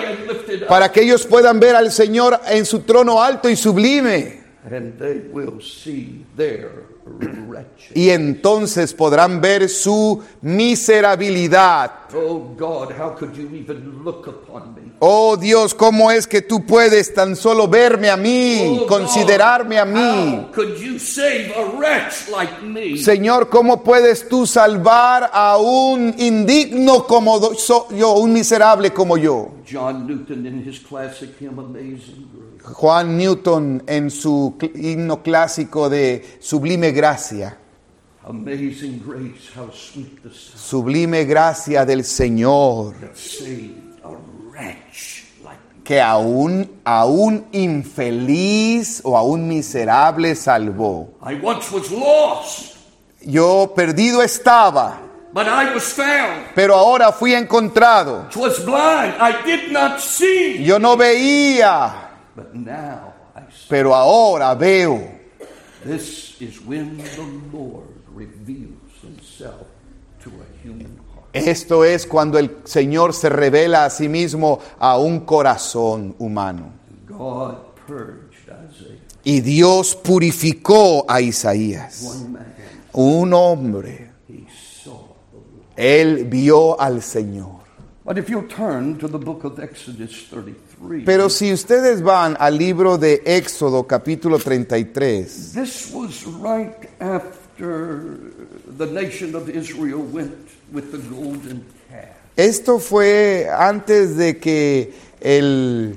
Speaker 2: para que ellos puedan ver al Señor en su trono alto y sublime.
Speaker 1: And they will see their
Speaker 2: y entonces podrán ver su miserabilidad.
Speaker 1: Oh God, how could you even look upon me?
Speaker 2: Oh Dios, ¿cómo es que tú puedes tan solo verme a mí,
Speaker 1: oh
Speaker 2: considerarme
Speaker 1: God,
Speaker 2: a mí?
Speaker 1: How could you save a wretch like me?
Speaker 2: Señor, ¿cómo puedes tú salvar a un indigno como yo, un miserable como yo?
Speaker 1: John Newton in his classic hymn Amazing Grace.
Speaker 2: Juan Newton en su himno clásico de Sublime Gracia.
Speaker 1: Amazing grace, how sweet the sound.
Speaker 2: Sublime gracia del Señor.
Speaker 1: That saved a wretch like me.
Speaker 2: Que a un, a un infeliz o a un miserable salvó.
Speaker 1: I once was lost.
Speaker 2: Yo perdido estaba.
Speaker 1: But I was found.
Speaker 2: Pero ahora fui encontrado.
Speaker 1: 'Twas blind, I did not see.
Speaker 2: Yo no veía.
Speaker 1: But now I see.
Speaker 2: Pero ahora veo.
Speaker 1: This is when the Lord reveals himself to a human heart.
Speaker 2: Esto es cuando el Señor se revela a sí mismo a un corazón humano.
Speaker 1: God purged Isaiah.
Speaker 2: Y Dios purificó a Isaías.
Speaker 1: One man.
Speaker 2: Un hombre.
Speaker 1: He saw the Lord.
Speaker 2: Él vio al Señor.
Speaker 1: But if you turn to the book of Exodus thirty-three,
Speaker 2: Pero si ustedes van al libro de Éxodo capítulo treinta y tres,
Speaker 1: this was right after the nation of Israel went with the golden calf.
Speaker 2: Esto fue antes de que el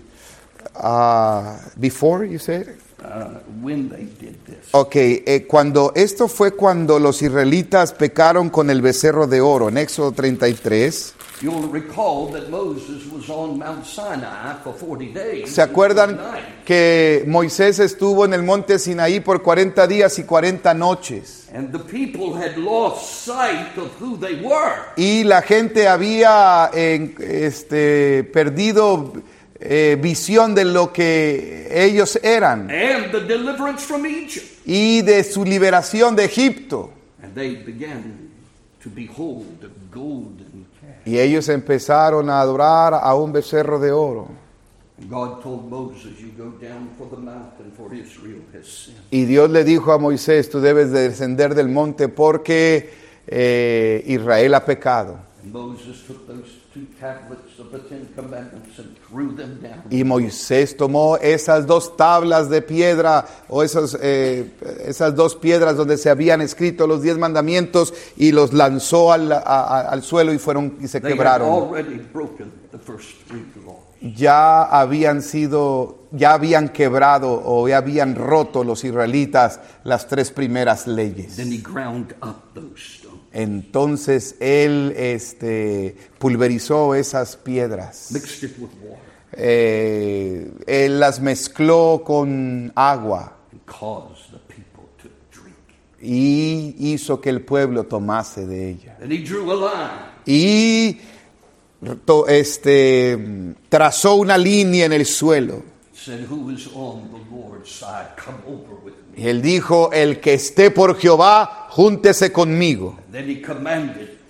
Speaker 2: uh, before you said
Speaker 1: Uh, when they did this.
Speaker 2: Okay, eh, cuando esto fue cuando los israelitas pecaron con el becerro de oro en Éxodo treinta y tres.
Speaker 1: You'll recall that Moses was on Mount Sinai for forty days.
Speaker 2: ¿Se acuerdan que Moisés estuvo en el monte Sinaí por cuarenta días y cuarenta noches?
Speaker 1: And the people had lost sight of who they were.
Speaker 2: Y la gente había eh, este, perdido eh, visión de lo que ellos eran.
Speaker 1: And the deliverance from Egypt.
Speaker 2: Y de su liberación de Egipto.
Speaker 1: And they began to behold the golden calf.
Speaker 2: Y ellos empezaron a adorar a un becerro de oro.
Speaker 1: God told Moses, you go down for the mountain, for Israel has sinned.
Speaker 2: Y Dios le dijo a Moisés, tú debes de descender del monte porque eh, Israel ha pecado.
Speaker 1: And Moses took those two tablets of the Ten Commandments and threw them down.
Speaker 2: Y Moisés tomó esas dos tablas de piedra o esas, eh, esas dos piedras donde se habían escrito los diez mandamientos y los lanzó al, a, a, al suelo y fueron y se
Speaker 1: They had
Speaker 2: quebraron.
Speaker 1: already broken the first three laws.
Speaker 2: Ya habían sido, ya habían quebrado o ya habían roto los israelitas las tres primeras leyes.
Speaker 1: Then he ground up those stones.
Speaker 2: Entonces él este, pulverizó esas piedras.
Speaker 1: Mixed it with water.
Speaker 2: Eh, él las mezcló con agua
Speaker 1: And caused the people to drink.
Speaker 2: y hizo que el pueblo tomase de ella.
Speaker 1: And he drew a line.
Speaker 2: Y to, este, trazó una línea en el suelo.
Speaker 1: Said, who is on the Lord's side, come over with me.
Speaker 2: Y él dijo, el que esté por Jehová, júntese conmigo.
Speaker 1: Then he commanded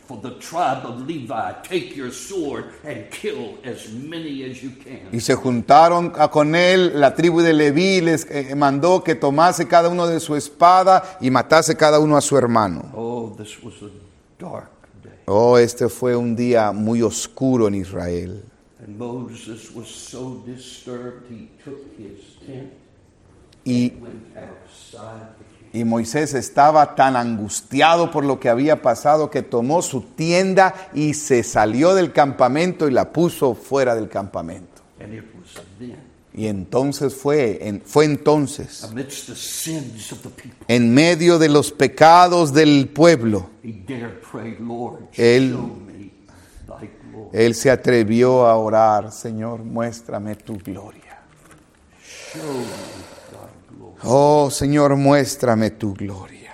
Speaker 1: for the tribe of Levi, take your sword and kill as many as you can.
Speaker 2: Y se juntaron a- con él, la tribu de Leví les eh, mandó que tomase cada uno de su espada y matase cada uno a su hermano.
Speaker 1: Oh, this was a dark day.
Speaker 2: Oh, este fue un día muy oscuro en Israel.
Speaker 1: And Moses was so disturbed, he took his tent
Speaker 2: Y,
Speaker 1: and went outside the camp.
Speaker 2: y Moisés estaba tan angustiado por lo que había pasado que tomó su tienda y se salió del campamento y la puso fuera del campamento.
Speaker 1: And it was then,
Speaker 2: Y entonces fue, en- fue entonces,
Speaker 1: amidst the sins of the people,
Speaker 2: en medio de los pecados del pueblo,
Speaker 1: he dared pray, Lord,
Speaker 2: Él-
Speaker 1: show me thy glory.
Speaker 2: él se atrevió a orar, Señor, muéstrame tu gloria.
Speaker 1: Show me thy glory.
Speaker 2: Oh, Señor, muéstrame tu gloria.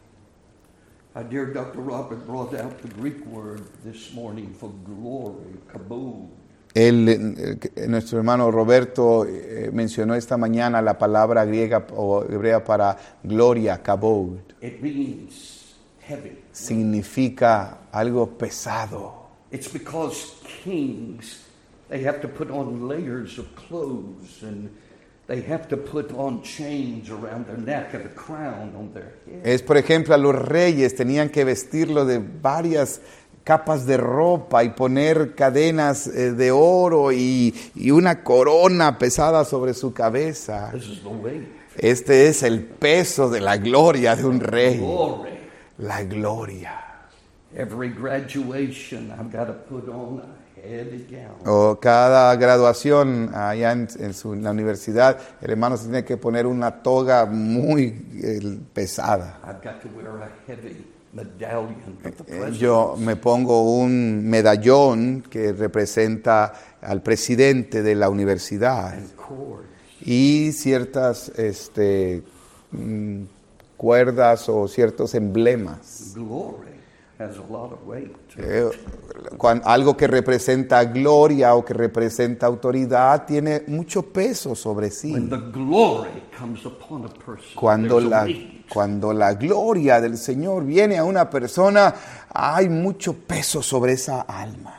Speaker 1: Our dear Doctor Robert brought out the Greek word this morning for glory, kabod.
Speaker 2: Él, eh, nuestro hermano Roberto eh, mencionó esta mañana la palabra griega o hebrea para gloria, kabod.
Speaker 1: It means heavy.
Speaker 2: Significa algo pesado.
Speaker 1: It's because kings, they have to put on layers of clothes and they have to put on chains around their neck and a crown on their head.
Speaker 2: Es, por ejemplo, a los reyes tenían que vestirlo de varias capas de ropa y poner cadenas eh, de oro y, y una corona pesada sobre su cabeza.
Speaker 1: This is the weight.
Speaker 2: Este es el peso de la gloria de un rey.
Speaker 1: Glory.
Speaker 2: La gloria.
Speaker 1: Every graduation, I've got to put on a heavy gown.
Speaker 2: O cada graduación allá en, en, su, en la universidad, el hermano se tiene que poner una toga muy eh, pesada.
Speaker 1: I've got to wear a heavy medallion of the
Speaker 2: Eh,
Speaker 1: president.
Speaker 2: Yo me pongo un medallón que representa al presidente de la universidad
Speaker 1: And cords.
Speaker 2: y ciertas este, mm, cuerdas o ciertos emblemas.
Speaker 1: Glory has a lot of weight.
Speaker 2: Eh, cuan- algo que representa gloria o que representa autoridad tiene mucho peso sobre sí.
Speaker 1: When the glory comes upon a person,
Speaker 2: Cuando
Speaker 1: there's a
Speaker 2: la,
Speaker 1: weight.
Speaker 2: cuando la gloria del Señor viene a una persona, hay mucho peso sobre esa alma.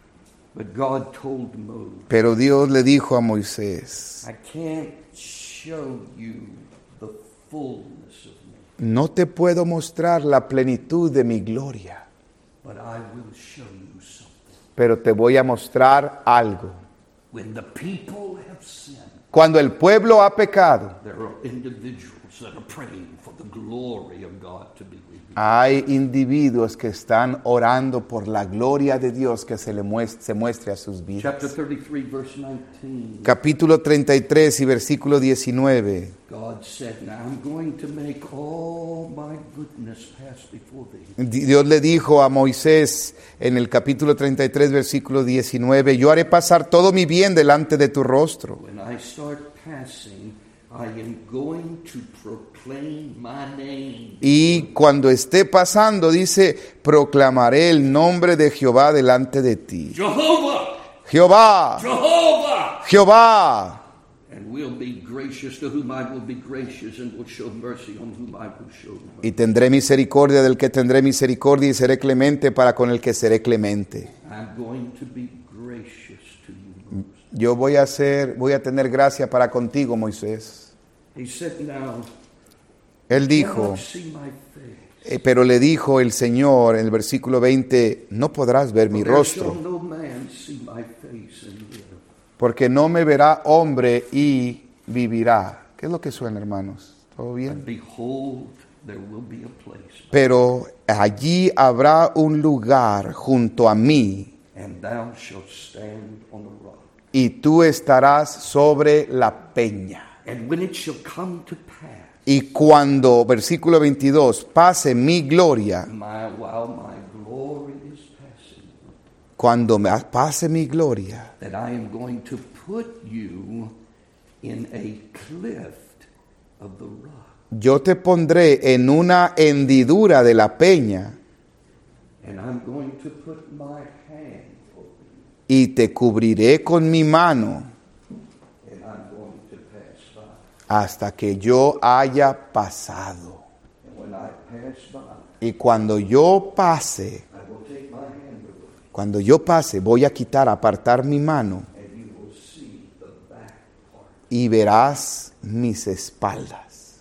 Speaker 1: But God told Moses,
Speaker 2: Pero Dios le dijo a Moisés,
Speaker 1: I can't show you the fullness of me,
Speaker 2: no te puedo mostrar la plenitud de mi gloria,
Speaker 1: but I will show you something.
Speaker 2: pero te voy a mostrar algo.
Speaker 1: When the people have sinned,
Speaker 2: Cuando el pueblo ha pecado,
Speaker 1: there are individuals that are praying for the glory of God to be revealed.
Speaker 2: hay individuos que están orando por la gloria de Dios que se le muestre, se muestre a sus vidas.
Speaker 1: Chapter thirty-three, verse nineteen.
Speaker 2: Capítulo treinta y tres y versículo diecinueve.
Speaker 1: God said, now I'm going to make all my goodness pass before thee.
Speaker 2: Di- Dios le dijo a Moisés en el capítulo treinta y tres, versículo diecinueve, yo haré pasar todo mi bien delante de tu rostro.
Speaker 1: When I start passing, I am going to proclaim my name.
Speaker 2: Y cuando esté pasando, dice, proclamaré el nombre de Jehová delante de ti.
Speaker 1: Jehovah!
Speaker 2: Jehová,
Speaker 1: Jehovah!
Speaker 2: Jehová.
Speaker 1: And will be gracious to whom I will be gracious, and will show mercy on whom I will show mercy.
Speaker 2: Y tendré misericordia del que tendré misericordia y seré clemente para con el que seré clemente.
Speaker 1: I'm going to be gracious to you, Moses.
Speaker 2: Yo voy a ser, voy a tener gracia para contigo, Moisés.
Speaker 1: He said, now,
Speaker 2: Él
Speaker 1: you
Speaker 2: dijo,
Speaker 1: cannot see my face.
Speaker 2: eh, pero le dijo el Señor en el versículo veinte, no podrás ver mi
Speaker 1: For there shall
Speaker 2: rostro,
Speaker 1: no man see my face and live.
Speaker 2: porque no me verá hombre y vivirá. ¿Qué es lo que suena, hermanos? ¿Todo bien?
Speaker 1: And behold, there will be a place,
Speaker 2: Pero allí habrá un lugar junto a mí,
Speaker 1: and thou shalt stand on the rock.
Speaker 2: y tú estarás sobre la peña.
Speaker 1: And when it shall come to pass,
Speaker 2: Y cuando, versículo veintidós, pase mi gloria,
Speaker 1: my, while my glory is passing,
Speaker 2: cuando me pase mi gloria,
Speaker 1: that I am going to put you in a cleft of the rock,
Speaker 2: yo te pondré en una hendidura de la peña
Speaker 1: and I'm going to put my hand over you,
Speaker 2: y te cubriré con mi mano
Speaker 1: and I'm going to pass by.
Speaker 2: hasta que yo haya pasado.
Speaker 1: And when I pass by,
Speaker 2: Y cuando yo pase,
Speaker 1: I will take
Speaker 2: Cuando yo pase, voy a quitar, apartar mi mano
Speaker 1: and you will see the back part.
Speaker 2: y verás mis espaldas.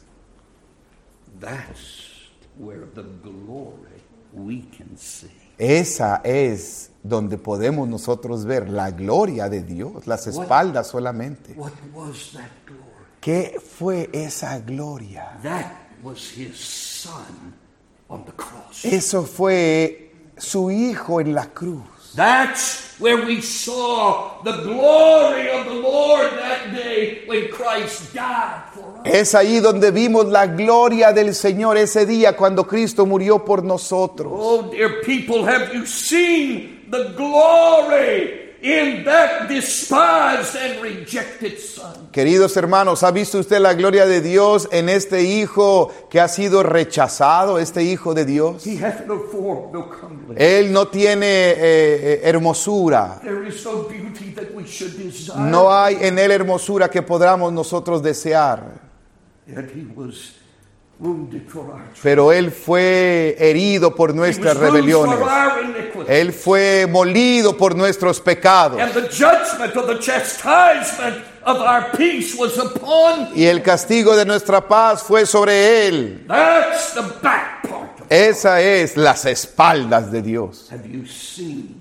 Speaker 1: That's where the glory we can see.
Speaker 2: Esa es donde podemos nosotros ver la gloria de Dios, las espaldas solamente.
Speaker 1: What was that glory?
Speaker 2: ¿Qué fue esa gloria?
Speaker 1: That was his son on the cross.
Speaker 2: Eso fue su hijo en la cruz.
Speaker 1: That's where we saw the glory of the Lord that day when Christ died for us.
Speaker 2: Es ahí donde vimos la gloria del Señor ese día cuando Cristo murió por nosotros.
Speaker 1: Oh, dear people, have you seen the glory in that despised and rejected son?
Speaker 2: Queridos hermanos, ¿ha visto usted la gloria de Dios en este hijo que ha sido rechazado, este hijo de Dios?
Speaker 1: He hath no form, no comeliness.
Speaker 2: Él no tiene eh, eh, hermosura.
Speaker 1: There is no beauty that we should desire.
Speaker 2: No hay en él hermosura que podamos nosotros desear.
Speaker 1: Yet he was wounded for our trespasses.
Speaker 2: Pero él fue herido por
Speaker 1: He
Speaker 2: nuestras
Speaker 1: was bruised
Speaker 2: rebeliones.
Speaker 1: for our iniquities.
Speaker 2: Él fue molido por nuestros pecados.
Speaker 1: And the judgment of the chastisement of our peace was upon him.
Speaker 2: Y el castigo de nuestra paz fue sobre él.
Speaker 1: That's the back part of it.
Speaker 2: Esa es las espaldas de Dios.
Speaker 1: Have you seen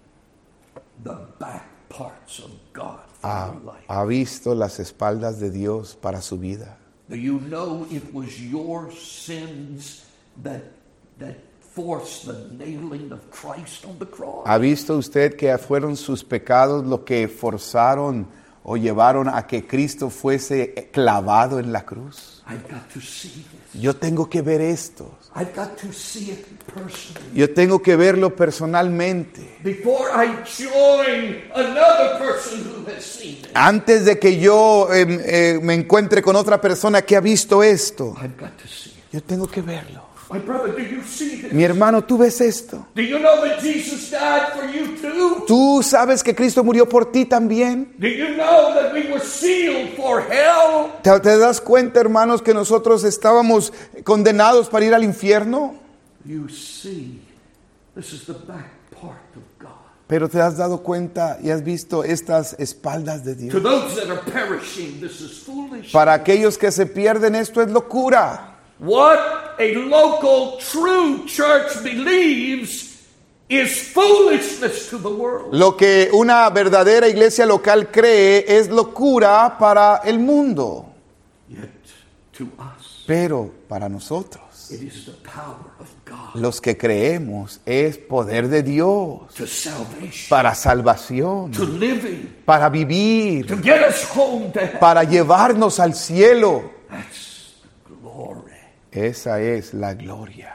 Speaker 1: the back parts of God for
Speaker 2: ¿Ha,
Speaker 1: your life?
Speaker 2: ha visto las espaldas de Dios para su vida?
Speaker 1: Do you know it was your sins that that forced the nailing of Christ on the cross?
Speaker 2: ¿Ha visto usted que fueron sus pecados lo que forzaron o llevaron a que Cristo fuese clavado en la cruz?
Speaker 1: I've got to see this.
Speaker 2: Yo tengo que ver esto.
Speaker 1: I've got to see it personally.
Speaker 2: Yo tengo que verlo personalmente.
Speaker 1: Before I join another person who has seen it,
Speaker 2: Antes de que yo eh, eh, me encuentre con otra persona que ha visto esto,
Speaker 1: I've got to see it.
Speaker 2: yo tengo que verlo.
Speaker 1: My brother, do you see this?
Speaker 2: Mi hermano, ¿tú ves esto?
Speaker 1: Do you know that Jesus died for you too?
Speaker 2: ¿Tú sabes que Cristo murió por ti también?
Speaker 1: Do you know that we were sealed for hell?
Speaker 2: ¿Te, te das cuenta, hermanos, que nosotros estábamos condenados para ir al infierno?
Speaker 1: You see, this is the back part of God.
Speaker 2: Pero te has dado cuenta y has visto estas espaldas de
Speaker 1: To
Speaker 2: Dios.
Speaker 1: those that are perishing, this is foolish.
Speaker 2: Para aquellos que se pierden, esto es locura.
Speaker 1: What a local true church believes is foolishness to the world.
Speaker 2: Lo que una verdadera iglesia local cree es locura para el mundo.
Speaker 1: Yet to us,
Speaker 2: Pero para nosotros,
Speaker 1: it is the power of God
Speaker 2: los que creemos, es poder de Dios
Speaker 1: to salvation,
Speaker 2: para salvación,
Speaker 1: to living,
Speaker 2: para vivir,
Speaker 1: to get us home to heaven.
Speaker 2: para llevarnos al cielo.
Speaker 1: That's the glory.
Speaker 2: Esa es la gloria.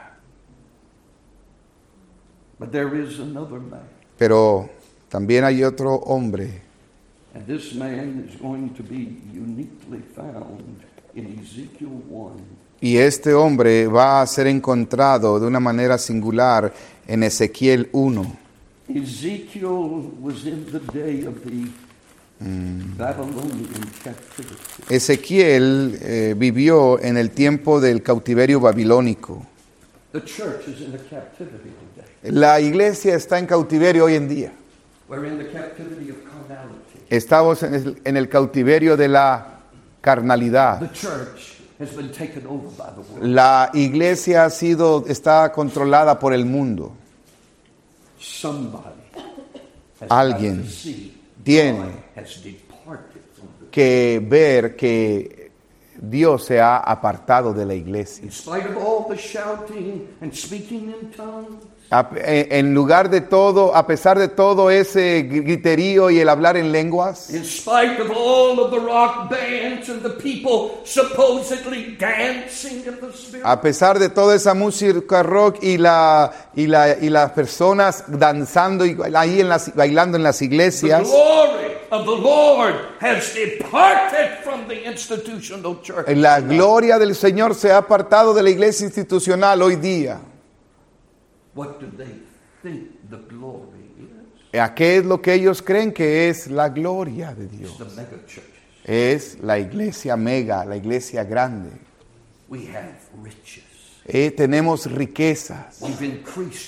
Speaker 1: But there is another man,
Speaker 2: Pero también hay otro hombre,
Speaker 1: and this man is going to be uniquely found in Ezekiel one.
Speaker 2: y este hombre va a ser encontrado de una manera singular en Ezequiel uno.
Speaker 1: Ezekiel was in the day of the Babylonian captivity.
Speaker 2: Ezequiel eh, vivió en el tiempo del cautiverio babilónico.
Speaker 1: The church is in a captivity today.
Speaker 2: La iglesia está en cautiverio hoy en día.
Speaker 1: We're in the captivity of carnality.
Speaker 2: Estamos en el, en el cautiverio de la carnalidad.
Speaker 1: The church has been taken over by the world.
Speaker 2: La iglesia ha sido, está controlada por el mundo.
Speaker 1: Somebody has
Speaker 2: Alguien
Speaker 1: got to see
Speaker 2: tiene
Speaker 1: God has departed from the
Speaker 2: que ver que Dios se ha apartado de la iglesia.
Speaker 1: In spite of all the shouting and speaking in tongues,
Speaker 2: A- eh, En lugar de todo, a pesar de todo ese griterío y el hablar en lenguas,
Speaker 1: in spite of all of the rock bands and the people supposedly dancing in the spirit,
Speaker 2: a pesar de toda esa música rock y la y la y las personas danzando y ahí en las, bailando en las
Speaker 1: the
Speaker 2: iglesias,
Speaker 1: glory of the Lord has departed from the institutional church.
Speaker 2: la gloria del Señor se ha apartado de la iglesia institucional hoy día.
Speaker 1: What do they think the glory is?
Speaker 2: ¿A qué es lo que ellos creen que es la gloria de
Speaker 1: It's
Speaker 2: Dios?
Speaker 1: the mega churches.
Speaker 2: Es la iglesia mega, la iglesia grande.
Speaker 1: We have riches.
Speaker 2: Eh, tenemos riquezas,
Speaker 1: We've increased with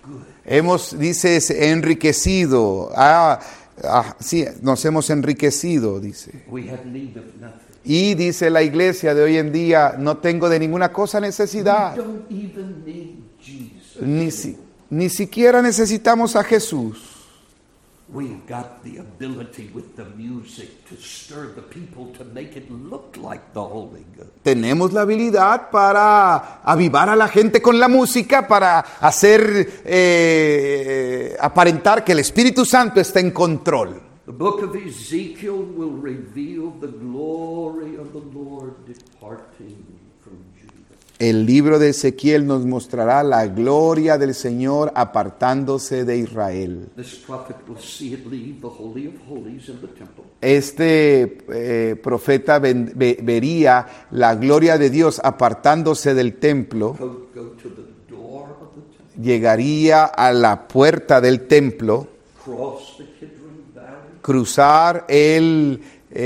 Speaker 1: good.
Speaker 2: Hemos, dice, enriquecido. Ah, ah, sí, nos hemos enriquecido, dice.
Speaker 1: We have need of nothing.
Speaker 2: Y dice la iglesia de hoy en día, no tengo de ninguna cosa necesidad.
Speaker 1: We don't even need Jesus.
Speaker 2: Ni, si- ni siquiera necesitamos a Jesús.
Speaker 1: We've got the ability with the music to stir the people to make it look like the Holy Ghost.
Speaker 2: Tenemos la habilidad para avivar a la gente con la música, para hacer eh, aparentar que el Espíritu Santo está en control.
Speaker 1: The book of Ezekiel will reveal the glory of the Lord departing from Judah.
Speaker 2: El libro de Ezequiel nos mostrará la gloria del Señor apartándose de Israel.
Speaker 1: This prophet will see it leave the Holy of Holies in the temple.
Speaker 2: Este eh, profeta ven- ve- vería la gloria de Dios apartándose del templo,
Speaker 1: Go, go to the door of the temple,
Speaker 2: llegaría a la puerta del templo,
Speaker 1: cross the Kidron Valley,
Speaker 2: cruzar el,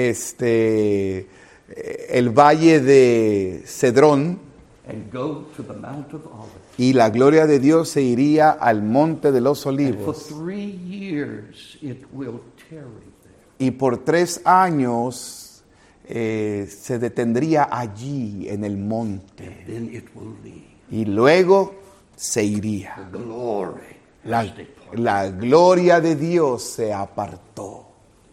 Speaker 2: este, el valle de Cedrón,
Speaker 1: and go to the Mount of Olives.
Speaker 2: y la gloria de Dios se iría al monte de los
Speaker 1: And for
Speaker 2: olivos.
Speaker 1: three years it will tarry there.
Speaker 2: Y por tres años eh, se detendría allí en el monte.
Speaker 1: And then it will leave.
Speaker 2: Y luego se iría.
Speaker 1: The glory
Speaker 2: La,
Speaker 1: has departed.
Speaker 2: la gloria de Dios se apartó.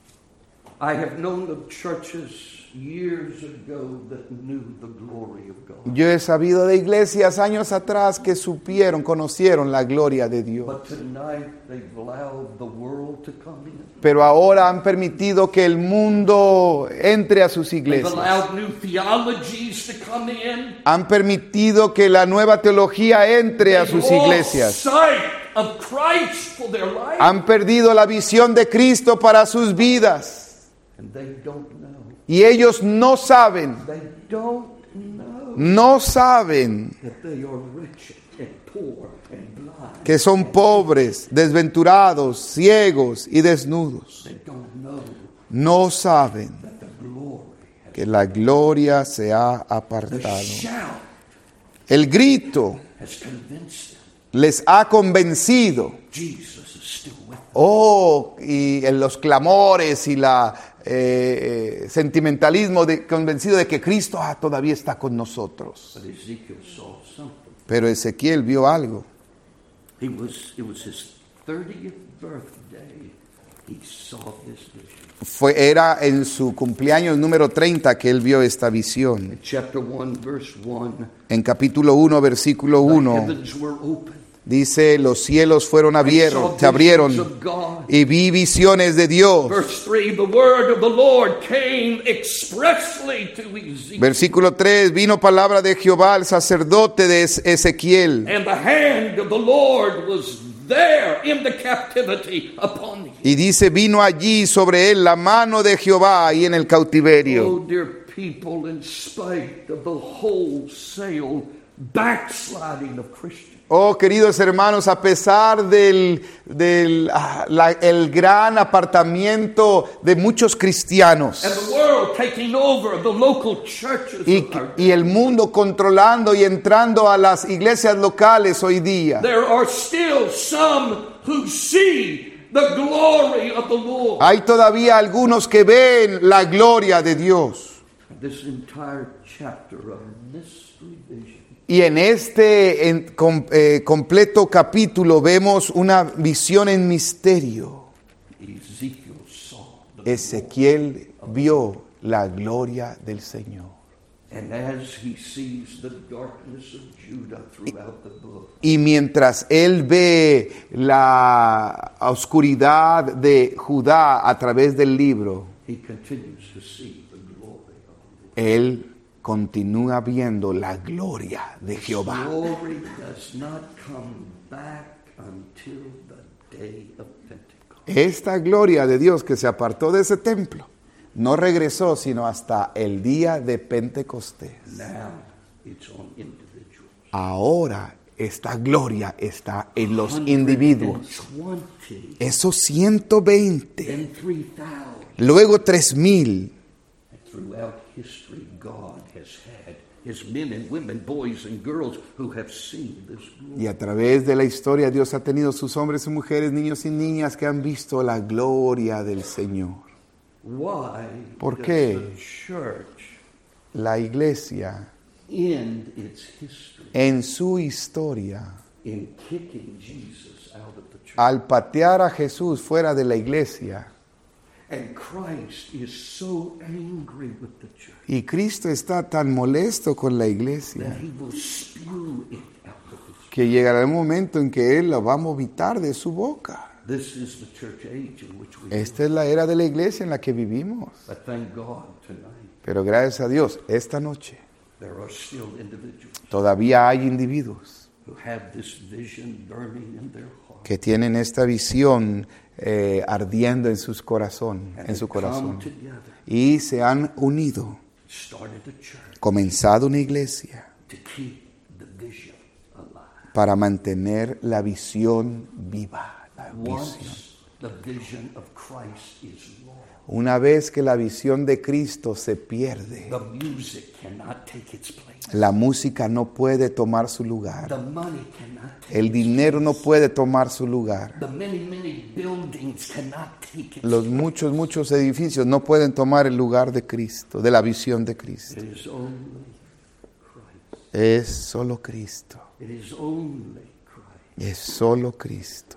Speaker 1: I have known of churches years ago that knew the glory of God.
Speaker 2: Yo he sabido de iglesias años atrás que supieron, conocieron la gloria de Dios.
Speaker 1: But tonight they've allowed the world to come in.
Speaker 2: Pero ahora han permitido que el mundo entre a sus
Speaker 1: They've
Speaker 2: iglesias.
Speaker 1: allowed new theologies to come in.
Speaker 2: Han permitido que la nueva teología entre a
Speaker 1: They've
Speaker 2: sus
Speaker 1: lost
Speaker 2: iglesias.
Speaker 1: sight of Christ for their life.
Speaker 2: Han perdido la visión de Cristo para sus vidas.
Speaker 1: And they don't know.
Speaker 2: Y ellos no saben,
Speaker 1: They don't know
Speaker 2: no saben
Speaker 1: that they are wretched and poor and blind.
Speaker 2: que son pobres, desventurados, ciegos y desnudos.
Speaker 1: They don't know
Speaker 2: No saben
Speaker 1: that the glory,
Speaker 2: que la gloria se ha
Speaker 1: the
Speaker 2: apartado.
Speaker 1: shout
Speaker 2: El grito
Speaker 1: has convinced them
Speaker 2: les ha convencido.
Speaker 1: Jesus is still with them.
Speaker 2: Oh, y en los clamores y la eh, eh, sentimentalismo de, convencido de que Cristo ah, todavía está con nosotros.
Speaker 1: But Ezekiel saw something.
Speaker 2: Pero Ezequiel vio algo.
Speaker 1: He was, it was his thirtieth birthday. He saw this vision.
Speaker 2: Fue, era en su cumpleaños número treinta que él vio esta visión.
Speaker 1: In chapter one, verse one,
Speaker 2: En capítulo uno, versículo
Speaker 1: the
Speaker 2: uno,
Speaker 1: heavens were open.
Speaker 2: dice, los cielos fueron
Speaker 1: I saw
Speaker 2: abiertos, se
Speaker 1: visions
Speaker 2: abrieron
Speaker 1: of God.
Speaker 2: y vi visiones de Dios.
Speaker 1: Verse three, the word of the Lord came expressly to Ezekiel.
Speaker 2: Versículo tres, vino palabra de Jehová al sacerdote de Ez- Ezequiel.
Speaker 1: And the hand of the Lord was there in the captivity upon him.
Speaker 2: Y dice, vino allí sobre él la mano de Jehová ahí en el cautiverio.
Speaker 1: Oh, dear people, in spite of the wholesale backsliding of Christians,
Speaker 2: Oh, queridos hermanos, a pesar del, del ah, la- el gran apartamiento de muchos cristianos
Speaker 1: and the world taking over the local churches
Speaker 2: y,
Speaker 1: of our
Speaker 2: y el mundo controlando y entrando a las iglesias locales hoy día,
Speaker 1: there are still some who see the glory of the Lord.
Speaker 2: hay todavía algunos que ven la gloria de Dios.
Speaker 1: This entire chapter of mystery vision
Speaker 2: Y en este en- com- eh, completo capítulo vemos una visión en misterio.
Speaker 1: Ezekiel saw the glory.
Speaker 2: Ezequiel vio la gloria del Señor.
Speaker 1: And as he sees the darkness of Judah throughout the book,
Speaker 2: Y mientras él ve la oscuridad de Judá a través del libro,
Speaker 1: he continues to see the glory of the Lord.
Speaker 2: él continúa viendo la gloria de Jehová.
Speaker 1: Glory does not come back until the day of Pentecost.
Speaker 2: Esta gloria de Dios que se apartó de ese templo no regresó sino hasta el día de Pentecostés.
Speaker 1: Now it's on individuals.
Speaker 2: Ahora esta gloria está en los individuos.
Speaker 1: one hundred twenty
Speaker 2: Esos ciento veinte,
Speaker 1: and three thousand.
Speaker 2: luego tres mil.
Speaker 1: Throughout history, God has had His men and women, boys and girls who have seen this glory.
Speaker 2: Y a través de la historia Dios ha tenido sus hombres y mujeres, niños y niñas que han visto la gloria del Señor.
Speaker 1: Why
Speaker 2: ¿Por
Speaker 1: does
Speaker 2: qué?
Speaker 1: the church
Speaker 2: La iglesia,
Speaker 1: end its history
Speaker 2: en su historia,
Speaker 1: in kicking Jesus out of the church?
Speaker 2: al patear a Jesús fuera de la iglesia,
Speaker 1: And Christ is so angry with the church
Speaker 2: y Cristo está tan molesto con la
Speaker 1: that
Speaker 2: iglesia,
Speaker 1: he will spew it out of his church.
Speaker 2: que llegará el momento en que Él la va a vomitar de su boca.
Speaker 1: This is the church age in which we live.
Speaker 2: Esta es la era de la iglesia en la que vivimos.
Speaker 1: But thank God tonight
Speaker 2: Pero gracias a Dios, esta noche
Speaker 1: there are still individuals
Speaker 2: todavía hay individuos
Speaker 1: who have this vision burning in their heart.
Speaker 2: que tienen esta visión eh, ardiendo en sus corazón,
Speaker 1: And
Speaker 2: en su
Speaker 1: they come
Speaker 2: corazón,
Speaker 1: together,
Speaker 2: y se han unido,
Speaker 1: started a church
Speaker 2: comenzado una iglesia
Speaker 1: to keep the vision alive.
Speaker 2: para mantener la visión viva. La visión.
Speaker 1: Once the vision of Christ is lost,
Speaker 2: Una vez que la visión de Cristo se pierde,
Speaker 1: the music cannot take its place.
Speaker 2: la música no puede tomar su lugar,
Speaker 1: The money cannot take
Speaker 2: el
Speaker 1: its
Speaker 2: dinero no
Speaker 1: place.
Speaker 2: puede tomar su lugar,
Speaker 1: The many, many buildings cannot take its
Speaker 2: los
Speaker 1: place.
Speaker 2: muchos, muchos edificios no pueden tomar el lugar de Cristo, de la visión de Cristo.
Speaker 1: It is only Christ.
Speaker 2: Es solo Cristo,
Speaker 1: It is only Christ.
Speaker 2: es solo Cristo.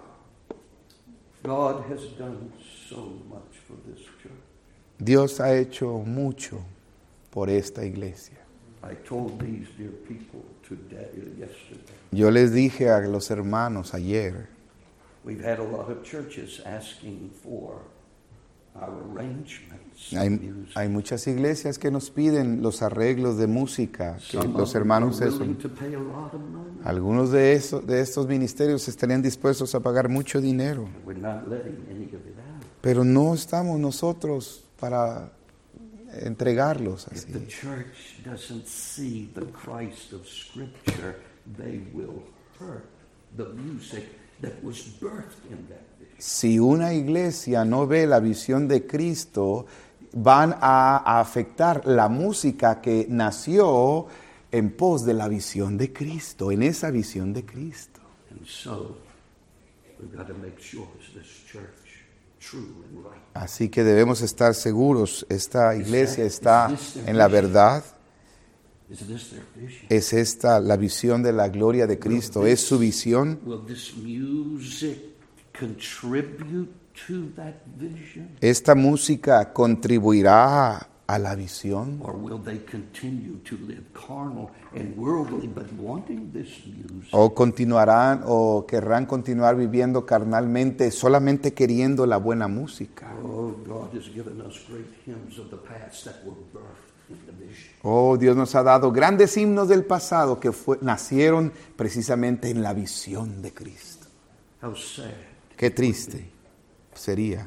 Speaker 1: God has done so much for this church.
Speaker 2: Dios ha hecho mucho por esta iglesia.
Speaker 1: I told these dear people today, yesterday,
Speaker 2: Yo les dije a los hermanos ayer,
Speaker 1: we've had a lot of churches asking for our arrangements of
Speaker 2: hay,
Speaker 1: music.
Speaker 2: hay muchas iglesias que nos piden los arreglos de música, que
Speaker 1: Some
Speaker 2: los
Speaker 1: of them
Speaker 2: hermanos
Speaker 1: are
Speaker 2: eso.
Speaker 1: willing to pay a lot of money.
Speaker 2: Algunos de, esos, de estos ministerios estarían dispuestos a pagar mucho dinero,
Speaker 1: We're not letting any of it out.
Speaker 2: pero no estamos nosotros para entregarlos
Speaker 1: If
Speaker 2: así.
Speaker 1: the church doesn't see the Christ of Scripture, they will hurt the music that was birthed in that vision.
Speaker 2: Si una iglesia no ve la visión de Cristo, van a, a afectar la música que nació en pos de la visión de Cristo, en esa visión de Cristo.
Speaker 1: And so, we've got to make sure is this church true and right.
Speaker 2: Así que debemos estar seguros, esta iglesia está en la verdad.
Speaker 1: Is this their vision?
Speaker 2: Es esta la visión de la gloria de Cristo, es su visión.
Speaker 1: Will this music contribute to that vision?
Speaker 2: Esta música contribuirá a la visión.
Speaker 1: Or will they continue to live carnal and worldly but wanting this music?
Speaker 2: O continuarán o querrán continuar viviendo carnalmente, solamente queriendo la buena música.
Speaker 1: Oh, God has given us great hymns of the past that were birthed in the vision.
Speaker 2: Oh, Dios nos ha dado grandes himnos del pasado que fue, nacieron precisamente en la visión de Cristo.
Speaker 1: How sad
Speaker 2: Qué triste sería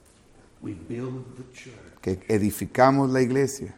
Speaker 1: we build the church,
Speaker 2: que edificamos la iglesia,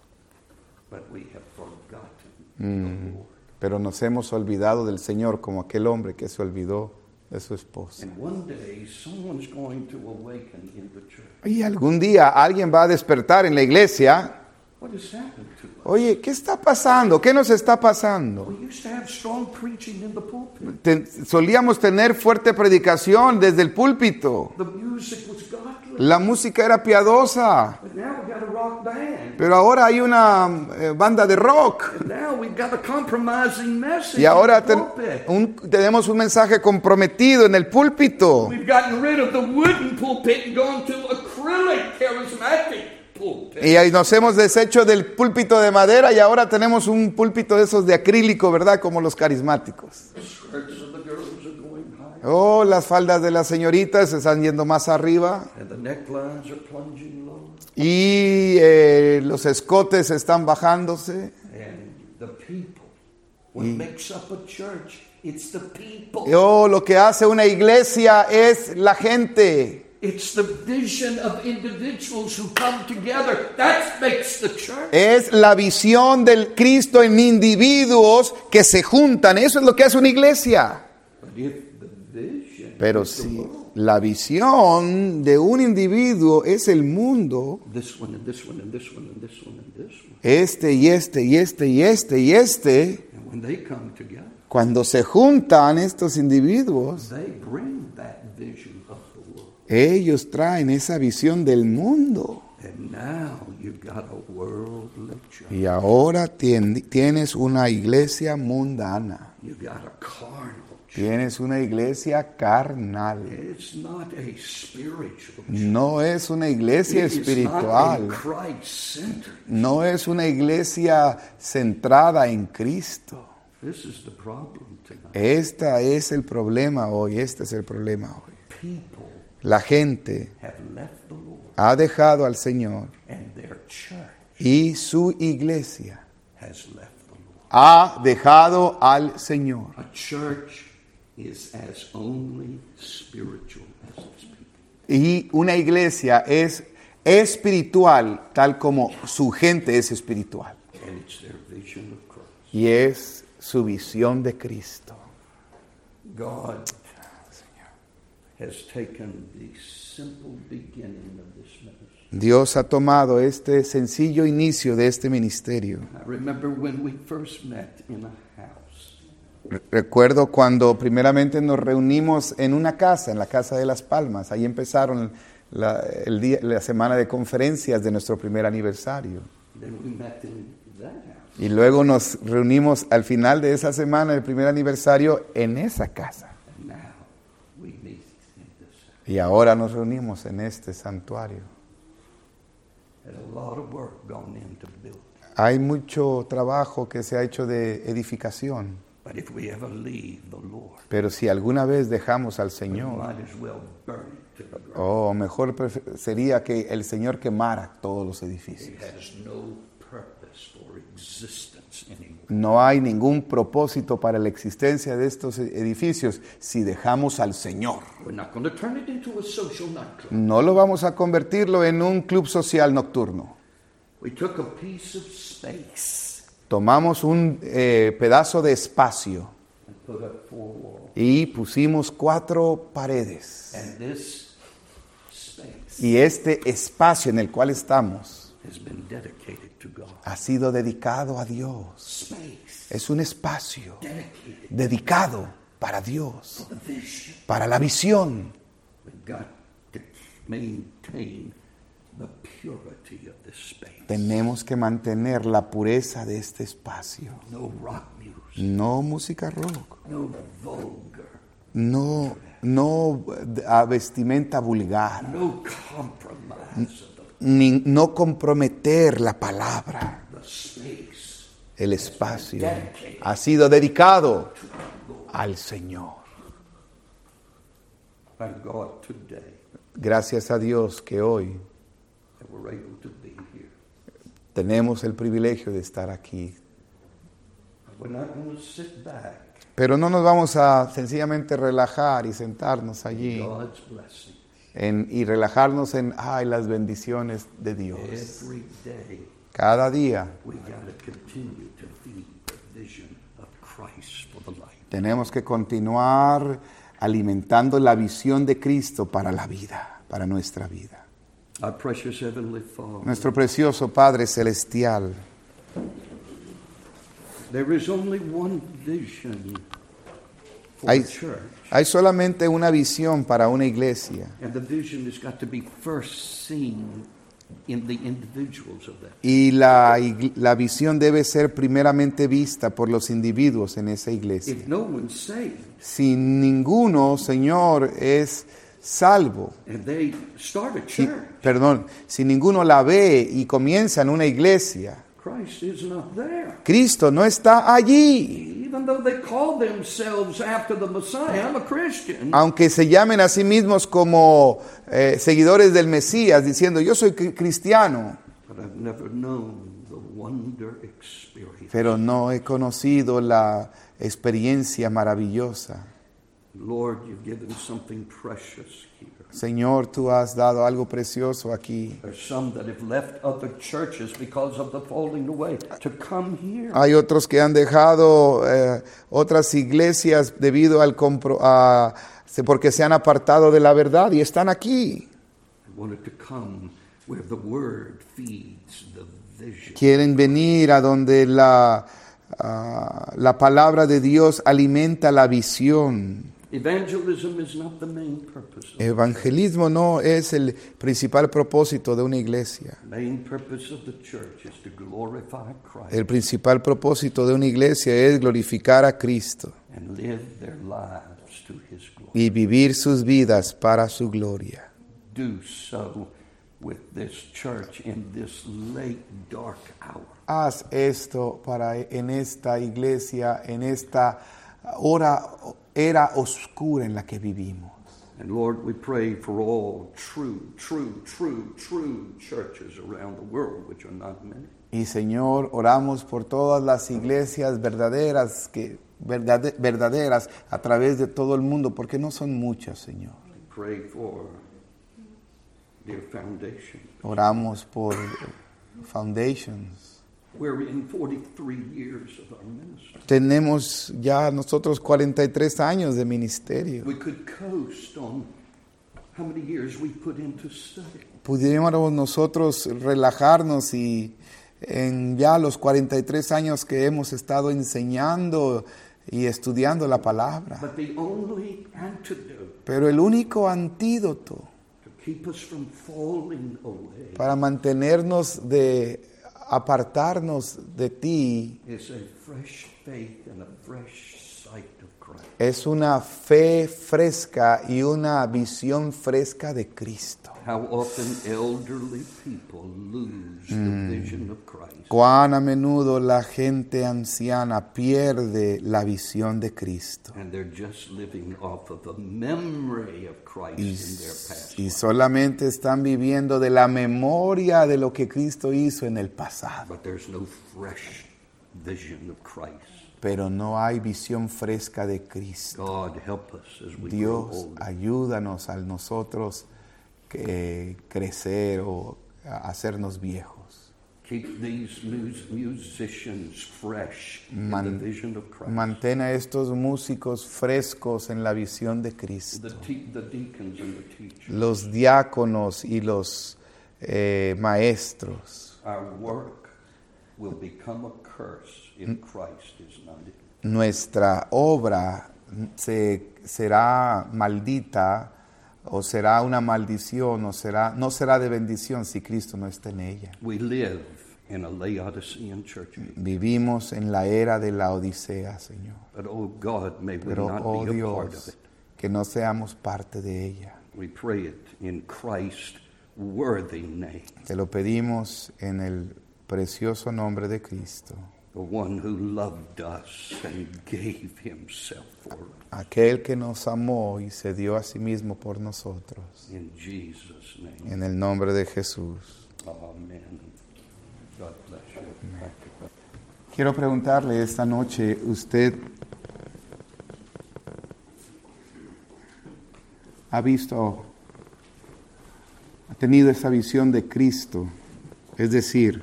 Speaker 1: but we have forgotten
Speaker 2: Mm.
Speaker 1: the Lord.
Speaker 2: pero nos hemos olvidado del Señor como aquel hombre que se olvidó de su esposa.
Speaker 1: And one day, someone's going to awaken in the church.
Speaker 2: Y algún día alguien va a despertar en la iglesia.
Speaker 1: What has happened to us?
Speaker 2: Oye, ¿qué está pasando? ¿Qué nos está pasando?
Speaker 1: We used to have strong preaching in the pulpit.
Speaker 2: Ten- solíamos tener fuerte predicación desde el púlpito.
Speaker 1: The music was godly.
Speaker 2: La música era piadosa.
Speaker 1: But now we got a rock band.
Speaker 2: Pero ahora hay una eh, banda de rock.
Speaker 1: And now we've got a compromising message
Speaker 2: Y ahora
Speaker 1: in the
Speaker 2: ten-
Speaker 1: pulpit.
Speaker 2: un- tenemos un mensaje comprometido en el púlpito.
Speaker 1: We've gotten rid of the wooden pulpit and gone to acrylic charismatic pulpit.
Speaker 2: Y ahí nos hemos deshecho del púlpito de madera y ahora tenemos un púlpito de esos de acrílico, ¿verdad? Como los carismáticos.
Speaker 1: The skirts of the girls are going high.
Speaker 2: Oh, las faldas de las señoritas se están yendo más arriba.
Speaker 1: And the necklines are plunging low.
Speaker 2: Y eh, los escotes están bajándose.
Speaker 1: And the people, what makes up a church, it's the people.
Speaker 2: Y, oh, lo que hace una iglesia es la gente.
Speaker 1: It's the vision of individuals who come together. That makes the church.
Speaker 2: Es la visión del Cristo en individuos que se juntan. Eso es lo que hace una iglesia.
Speaker 1: But if the vision
Speaker 2: Pero
Speaker 1: is the
Speaker 2: si
Speaker 1: world,
Speaker 2: La visión de un individuo es el mundo.
Speaker 1: This one and this one and this one and this one and this one.
Speaker 2: Este y este y este y este y este.
Speaker 1: And when they come together,
Speaker 2: Cuando se juntan estos individuos,
Speaker 1: they bring that vision of the world.
Speaker 2: ellos traen esa visión del mundo.
Speaker 1: And now you've got a worldly church.
Speaker 2: Y ahora tien- tienes una iglesia mundana.
Speaker 1: You've got a carnal church.
Speaker 2: Tienes una iglesia carnal.
Speaker 1: It's not a spiritual church.
Speaker 2: No es una iglesia
Speaker 1: It is
Speaker 2: espiritual.
Speaker 1: not a Christ-centered.
Speaker 2: No es una iglesia centrada en Cristo.
Speaker 1: This is the problem tonight.
Speaker 2: Este es el problema hoy. Este es el problema hoy.
Speaker 1: People
Speaker 2: La gente
Speaker 1: have left the Lord,
Speaker 2: ha dejado al Señor
Speaker 1: and their church
Speaker 2: y su iglesia
Speaker 1: has left the Lord.
Speaker 2: ha dejado al Señor.
Speaker 1: A church is as only spiritual as its people.
Speaker 2: Y una iglesia es espiritual tal como su gente es espiritual.
Speaker 1: And it's their vision of Christ.
Speaker 2: Y es su visión de Cristo.
Speaker 1: God has taken the simple beginning of this ministry.
Speaker 2: Dios ha tomado este sencillo inicio de este ministerio.
Speaker 1: I remember when we first met in a house.
Speaker 2: Re- Recuerdo cuando primeramente nos reunimos en una casa, en la Casa de las Palmas. Ahí empezaron la, el día, la semana de conferencias de nuestro primer aniversario.
Speaker 1: Then we met in that house.
Speaker 2: Y luego nos reunimos al final de esa semana, el primer aniversario, en esa casa.
Speaker 1: And now we meet in this house.
Speaker 2: Y ahora nos reunimos en este santuario.
Speaker 1: There's a lot of work gone into building.
Speaker 2: Hay mucho trabajo que se ha hecho de edificación.
Speaker 1: But if we ever leave the Lord,
Speaker 2: Pero si alguna vez dejamos al
Speaker 1: we
Speaker 2: Señor,
Speaker 1: might as well burn it to the ground.
Speaker 2: o mejor prefe- sería que el Señor quemara todos los edificios.
Speaker 1: It has no purpose for existence anymore.
Speaker 2: No hay ningún propósito para la existencia de estos edificios si dejamos al Señor.
Speaker 1: We're not going to turn it into a social nightclub.
Speaker 2: No lo vamos a convertirlo en un club social nocturno.
Speaker 1: We took a piece of space
Speaker 2: Tomamos un eh, pedazo de espacio
Speaker 1: and put up four walls.
Speaker 2: y pusimos cuatro paredes.
Speaker 1: And this space
Speaker 2: Y este espacio en el cual estamos
Speaker 1: has been dedicated to God.
Speaker 2: ha sido dedicado a Dios.
Speaker 1: Space
Speaker 2: Es un espacio
Speaker 1: dedicated
Speaker 2: dedicado para Dios,
Speaker 1: to the vision.
Speaker 2: para la visión.
Speaker 1: We've got to maintain the purity of this space.
Speaker 2: Tenemos que mantener la pureza de este espacio.
Speaker 1: No rock music.
Speaker 2: No música rock,
Speaker 1: No vulgar.
Speaker 2: no, no a vestimenta vulgar,
Speaker 1: No compromise of the,
Speaker 2: ni, no comprometer la palabra.
Speaker 1: the space.
Speaker 2: El espacio ha sido dedicado al Señor.
Speaker 1: Thank God today
Speaker 2: Gracias a Dios que hoy
Speaker 1: that we're able to be here.
Speaker 2: tenemos el privilegio de estar aquí.
Speaker 1: We're not going to sit back.
Speaker 2: Pero no nos vamos a sencillamente relajar y sentarnos allí
Speaker 1: God's blessing
Speaker 2: en- y relajarnos en ay, las bendiciones de Dios.
Speaker 1: every day.
Speaker 2: Cada día
Speaker 1: We got to continue to feed the vision of Christ for the life.
Speaker 2: tenemos que continuar alimentando la visión de Cristo para la vida, para nuestra vida.
Speaker 1: Our precious Heavenly Father,
Speaker 2: Nuestro precioso Padre Celestial,
Speaker 1: there is only one vision for
Speaker 2: hay,
Speaker 1: the church.
Speaker 2: hay solamente una visión para una iglesia.
Speaker 1: And the vision has got to be first seen in the individuals of that.
Speaker 2: Y la, ig- la visión debe ser primeramente vista por los individuos en esa iglesia.
Speaker 1: If no one's saved
Speaker 2: Si ninguno, Señor, es salvo,
Speaker 1: and they start a
Speaker 2: si-
Speaker 1: church,
Speaker 2: perdón, si ninguno la ve y comienza en una iglesia,
Speaker 1: Christ is not there.
Speaker 2: Cristo no está allí.
Speaker 1: Even though they call themselves after the Messiah, I'm a Christian.
Speaker 2: Aunque se llamen a sí mismos como eh, seguidores del Mesías, diciendo yo soy cri- cristiano,
Speaker 1: But I've never known the wonder experience.
Speaker 2: pero no he conocido la experiencia maravillosa.
Speaker 1: Lord, you've given something precious here.
Speaker 2: Señor, tú has dado algo precioso aquí.
Speaker 1: There's some that have left other churches because of the falling away to come here.
Speaker 2: Hay otros que han dejado eh, otras iglesias debido al compro- a porque se han apartado de la verdad y están aquí.
Speaker 1: I wanted to come where the word feeds the vision.
Speaker 2: Quieren venir a donde la, uh, la palabra de Dios alimenta la visión.
Speaker 1: Evangelism is not the main purpose. Of
Speaker 2: Evangelismo no es el principal propósito de una iglesia.
Speaker 1: the main purpose of the church is to glorify Christ
Speaker 2: El principal propósito de una iglesia es glorificar a Cristo
Speaker 1: and live their lives to His glory.
Speaker 2: y vivir sus vidas para su gloria.
Speaker 1: Do so with this church in this late dark hour.
Speaker 2: Haz esto para en esta iglesia, en esta hora, era oscura en la que vivimos.
Speaker 1: And Lord, we pray for all true, true, true, true churches around the world, which are not many.
Speaker 2: Y Señor, oramos por todas las iglesias verdaderas, que, verdade- verdaderas a través de todo el mundo, porque no son muchas, Señor.
Speaker 1: We pray for their foundation.
Speaker 2: Oramos por foundations.
Speaker 1: We're in forty-three years of our ministry.
Speaker 2: Tenemos ya nosotros cuarenta y tres años de ministerio.
Speaker 1: We could coast on how many years we put into study.
Speaker 2: Pudiéramos nosotros relajarnos y en ya los cuarenta y tres años que hemos estado enseñando y estudiando la palabra.
Speaker 1: But the only antidote
Speaker 2: Pero el único antídoto
Speaker 1: to keep us from falling away
Speaker 2: para mantenernos de apartarnos de ti
Speaker 1: is a fresh faith and a fresh sight of Christ.
Speaker 2: es una fe fresca y una visión fresca de Cristo.
Speaker 1: How often elderly people lose the vision of Christ.
Speaker 2: Cuán a menudo la gente anciana pierde la visión de Cristo
Speaker 1: And they're just living off of a memory of Christ
Speaker 2: y,
Speaker 1: in their past.
Speaker 2: y solamente están viviendo de la memoria de lo que Cristo hizo en el pasado.
Speaker 1: But there's no fresh vision of Christ.
Speaker 2: Pero no hay visión fresca de Cristo.
Speaker 1: God help us as we grow
Speaker 2: Dios,
Speaker 1: older.
Speaker 2: ayúdanos a nosotros que crecer o a hacernos viejos.
Speaker 1: Keep these mus- musicians fresh in
Speaker 2: Man-
Speaker 1: the vision of Christ.
Speaker 2: Mantén a estos músicos frescos en la visión de Cristo.
Speaker 1: The, te- the deacons and the teachers.
Speaker 2: Los diáconos y los eh, maestros.
Speaker 1: Our work will become a curse if Christ is not in it.
Speaker 2: Nuestra obra se, será maldita o será una maldición o será, no será de bendición si Cristo no está en ella.
Speaker 1: We live in a Laodicean church age.
Speaker 2: Vivimos en la era de la Odisea, Señor.
Speaker 1: But oh God, may we
Speaker 2: Pero,
Speaker 1: not
Speaker 2: oh
Speaker 1: be a part of
Speaker 2: Dios,
Speaker 1: it.
Speaker 2: que no seamos parte de ella.
Speaker 1: We pray it in Christ's worthy name,
Speaker 2: Te lo pedimos en el precioso nombre de Cristo,
Speaker 1: the one who loved us and gave himself for us.
Speaker 2: aquel que nos amó y se dio a sí mismo por nosotros.
Speaker 1: In Jesus' name.
Speaker 2: En el nombre de Jesús.
Speaker 1: Amen. God bless you. Thank you.
Speaker 2: Quiero preguntarle esta noche, ¿usted ha visto, ha tenido esa visión de Cristo? Es decir,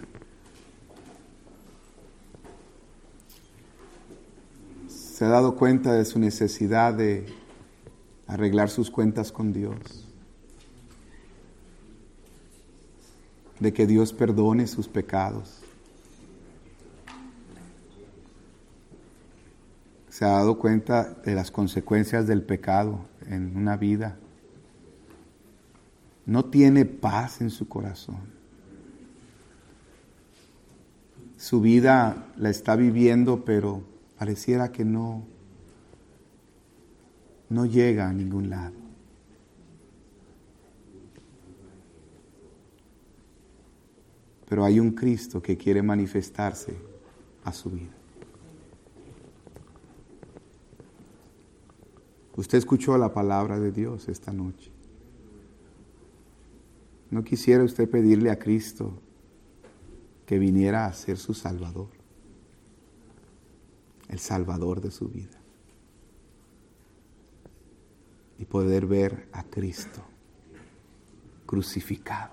Speaker 2: ¿se ha dado cuenta de su necesidad de arreglar sus cuentas con Dios? De que Dios perdone sus pecados. ¿Se ha dado cuenta de las consecuencias del pecado en una vida? No tiene paz en su corazón. Su vida la está viviendo, pero pareciera que no, no llega a ningún lado. Pero hay un Cristo que quiere manifestarse a su vida. Usted escuchó la palabra de Dios esta noche. ¿No quisiera usted pedirle a Cristo que viniera a ser su Salvador? El Salvador de su vida. Y poder ver a Cristo crucificado.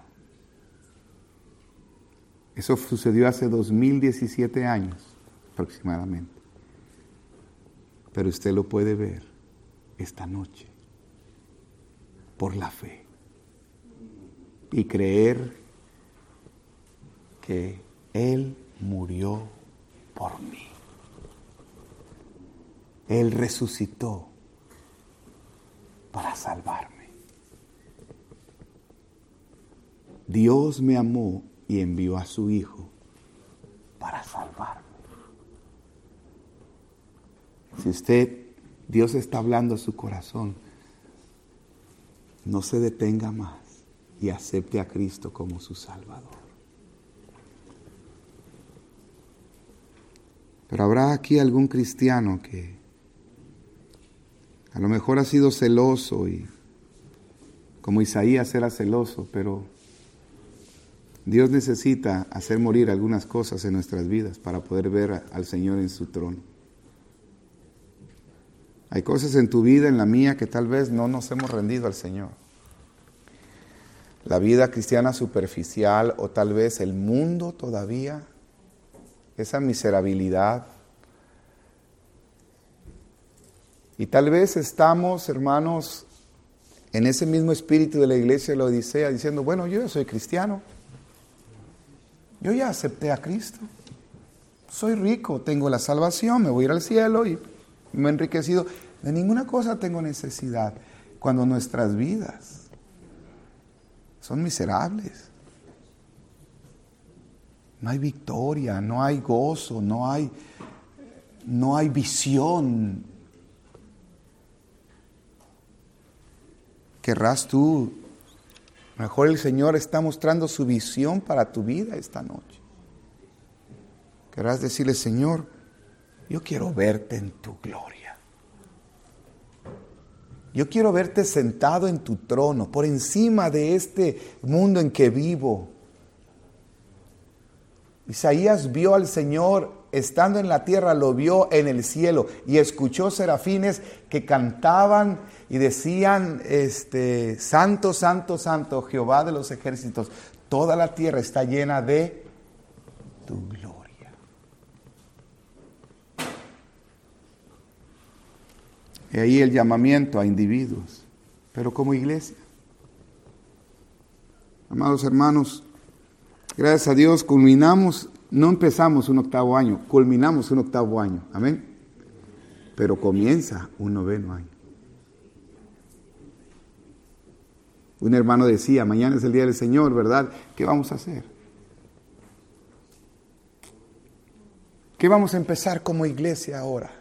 Speaker 2: Eso sucedió hace dos mil diecisiete años aproximadamente. Pero usted lo puede ver esta noche por la fe y creer que Él murió por mí. Él resucitó para salvarme. Dios me amó y envió a su Hijo para salvarme. Si usted, Dios está hablando a su corazón, no se detenga más y acepte a Cristo como su Salvador. Pero habrá aquí algún cristiano que a lo mejor ha sido celoso y como Isaías era celoso, pero Dios necesita hacer morir algunas cosas en nuestras vidas para poder ver al Señor en su trono. Hay cosas en tu vida, en la mía, que tal vez no nos hemos rendido al Señor. La vida cristiana superficial o tal vez el mundo todavía, esa miserabilidad. Y tal vez estamos, hermanos, en ese mismo espíritu de la iglesia de la Odisea, diciendo, bueno, yo ya soy cristiano. Yo ya acepté a Cristo. Soy rico, tengo la salvación, me voy a ir al cielo y me he enriquecido. De ninguna cosa tengo necesidad. Cuando nuestras vidas son miserables. No hay victoria, no hay gozo, no hay, no hay visión. ¿Querrás tú? Mejor el Señor está mostrando su visión para tu vida esta noche. Querrás decirle, Señor, yo quiero verte en tu gloria. Yo quiero verte sentado en tu trono, por encima de este mundo en que vivo. Isaías vio al Señor estando en la tierra, lo vio en el cielo y escuchó serafines que cantaban y decían, este, Santo, Santo, Santo, Jehová de los ejércitos. Toda la tierra está llena de tu gloria. Y ahí el llamamiento a individuos, pero como iglesia. Amados hermanos, gracias a Dios culminamos, no empezamos un octavo año, culminamos un octavo año, amén. Pero comienza un noveno año. Un hermano decía, mañana es el día del Señor, ¿verdad? ¿Qué vamos a hacer? ¿Qué vamos a empezar como iglesia ahora?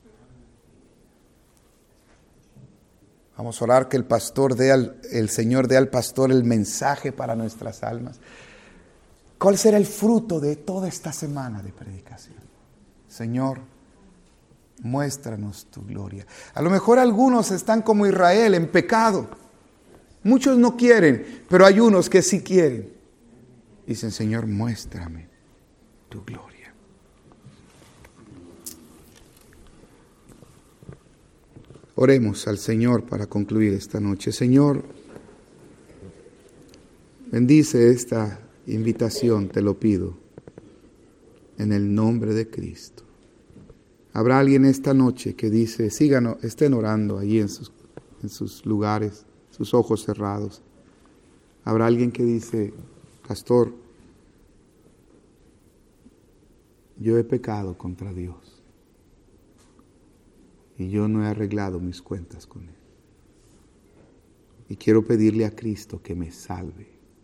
Speaker 2: Vamos a orar que el pastor dé al, el Señor dé al pastor el mensaje para nuestras almas. ¿Cuál será el fruto de toda esta semana de predicación? Señor, muéstranos tu gloria. A lo mejor algunos están como Israel en pecado. Muchos no quieren, pero hay unos que sí quieren. Dicen, Señor, muéstrame tu gloria. Oremos al Señor para concluir esta noche. Señor, bendice esta invitación, te lo pido, en el nombre de Cristo. Habrá alguien esta noche que dice, sigan, estén orando allí en sus, en sus lugares, sus ojos cerrados. Habrá alguien que dice, pastor, yo he pecado contra Dios y yo no he arreglado mis cuentas con Él. Y quiero pedirle a Cristo que me salve,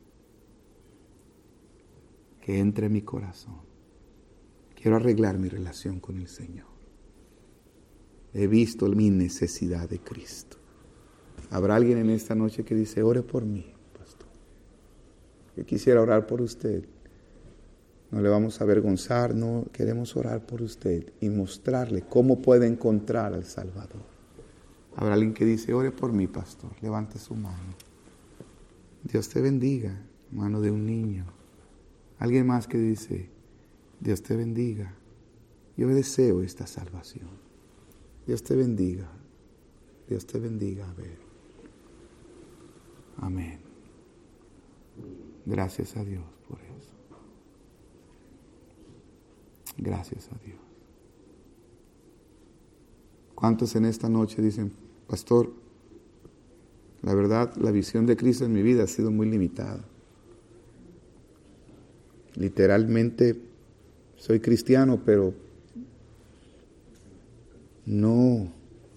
Speaker 2: que entre en mi corazón. Quiero arreglar mi relación con el Señor. He visto mi necesidad de Cristo. ¿Habrá alguien en esta noche que dice, ore por mí, pastor? Yo quisiera orar por usted. No le vamos a avergonzar, no queremos orar por usted y mostrarle cómo puede encontrar al Salvador. Habrá alguien que dice, ore por mí, pastor. Levante su mano. Dios te bendiga, mano de un niño. Alguien más que dice, Dios te bendiga. Yo deseo esta salvación. Dios te bendiga. Dios te bendiga. A ver. Amén. Gracias a Dios por eso. Gracias a Dios. ¿Cuántos en esta noche dicen, pastor, La verdad, la visión de Cristo en mi vida ha sido muy limitada. Literalmente soy cristiano, pero no,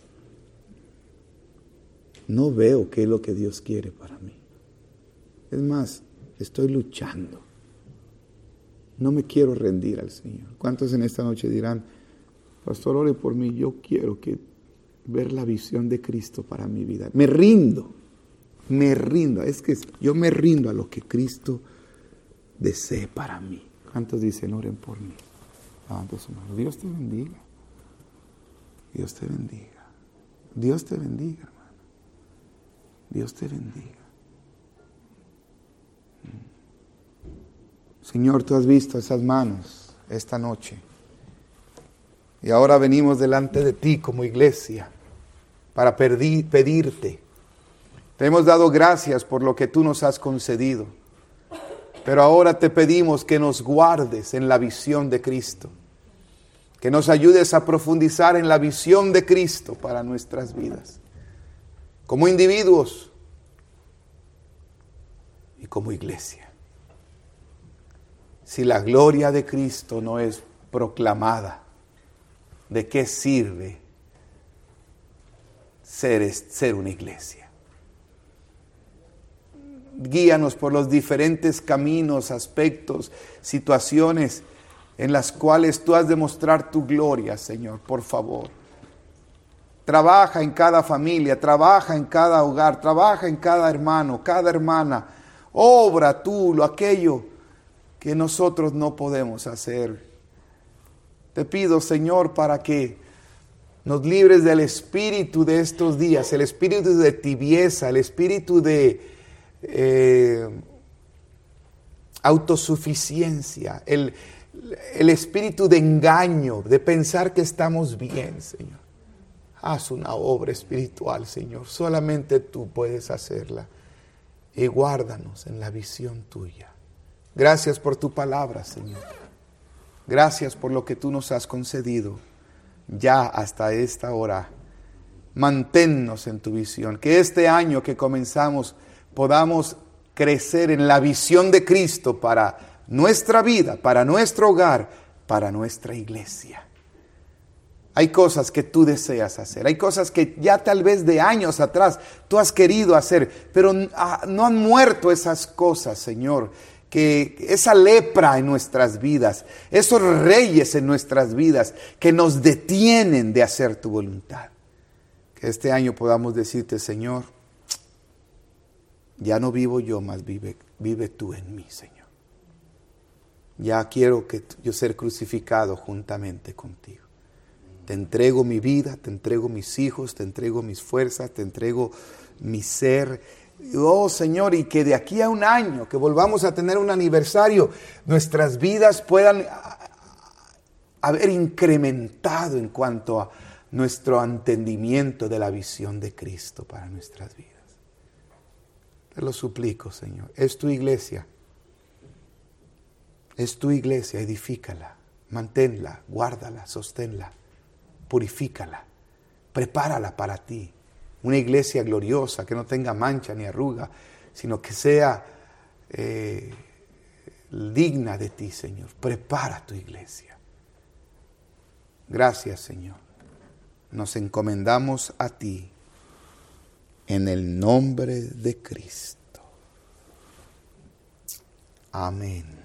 Speaker 2: no veo qué es lo que Dios quiere para mí. Es más, estoy luchando. No me quiero rendir al Señor. ¿Cuántos en esta noche dirán, pastor, ore por mí, yo quiero que ver la visión de Cristo para mi vida? Me rindo, me rindo. Es que yo me rindo a lo que Cristo desee para mí. ¿Cuántos dicen, oren por mí? Levanta su mano. Dios te bendiga. Dios te bendiga. Dios te bendiga, hermano. Dios te bendiga. Señor, tú has visto esas manos esta noche. Y ahora venimos delante de ti como iglesia para pedir, pedirte. Te hemos dado gracias por lo que tú nos has concedido. Pero ahora te pedimos que nos guardes en la visión de Cristo. Que nos ayudes a profundizar en la visión de Cristo para nuestras vidas. Como individuos y como iglesia. Si la gloria de Cristo no es proclamada, ¿de qué sirve ser, ser una iglesia? Guíanos por los diferentes caminos, aspectos, situaciones en las cuales tú has de mostrar tu gloria, Señor, por favor. Trabaja en cada familia, trabaja en cada hogar, trabaja en cada hermano, cada hermana. Obra tú lo aquello que nosotros no podemos hacer. Te pido, Señor, para que nos libres del espíritu de estos días, el espíritu de tibieza, el espíritu de eh, autosuficiencia, el, el espíritu de engaño, de pensar que estamos bien, Señor. Haz una obra espiritual, Señor. Solamente tú puedes hacerla. Y guárdanos en la visión tuya. Gracias por tu palabra, Señor. Gracias por lo que tú nos has concedido ya hasta esta hora. Manténnos en tu visión. Que este año que comenzamos podamos crecer en la visión de Cristo para nuestra vida, para nuestro hogar, para nuestra iglesia. Hay cosas que tú deseas hacer. Hay cosas que ya tal vez de años atrás tú has querido hacer, pero no han muerto esas cosas, Señor. Que esa lepra en nuestras vidas, esos reyes en nuestras vidas que nos detienen de hacer tu voluntad. Que este año podamos decirte, Señor, ya no vivo yo, más vive, vive tú en mí, Señor. Ya quiero que yo ser crucificado juntamente contigo. Te entrego mi vida, te entrego mis hijos, te entrego mis fuerzas, te entrego mi ser. Oh Señor, y que de aquí a un año, que volvamos a tener un aniversario, nuestras vidas puedan haber incrementado en cuanto a nuestro entendimiento de la visión de Cristo para nuestras vidas. Te lo suplico, Señor. Es tu iglesia. Es tu iglesia, edifícala, manténla, guárdala, sosténla, purifícala, prepárala para ti. Una iglesia gloriosa, que no tenga mancha ni arruga, sino que sea eh, digna de ti, Señor. Prepara tu iglesia. Gracias, Señor. Nos encomendamos a ti en el nombre de Cristo. Amén.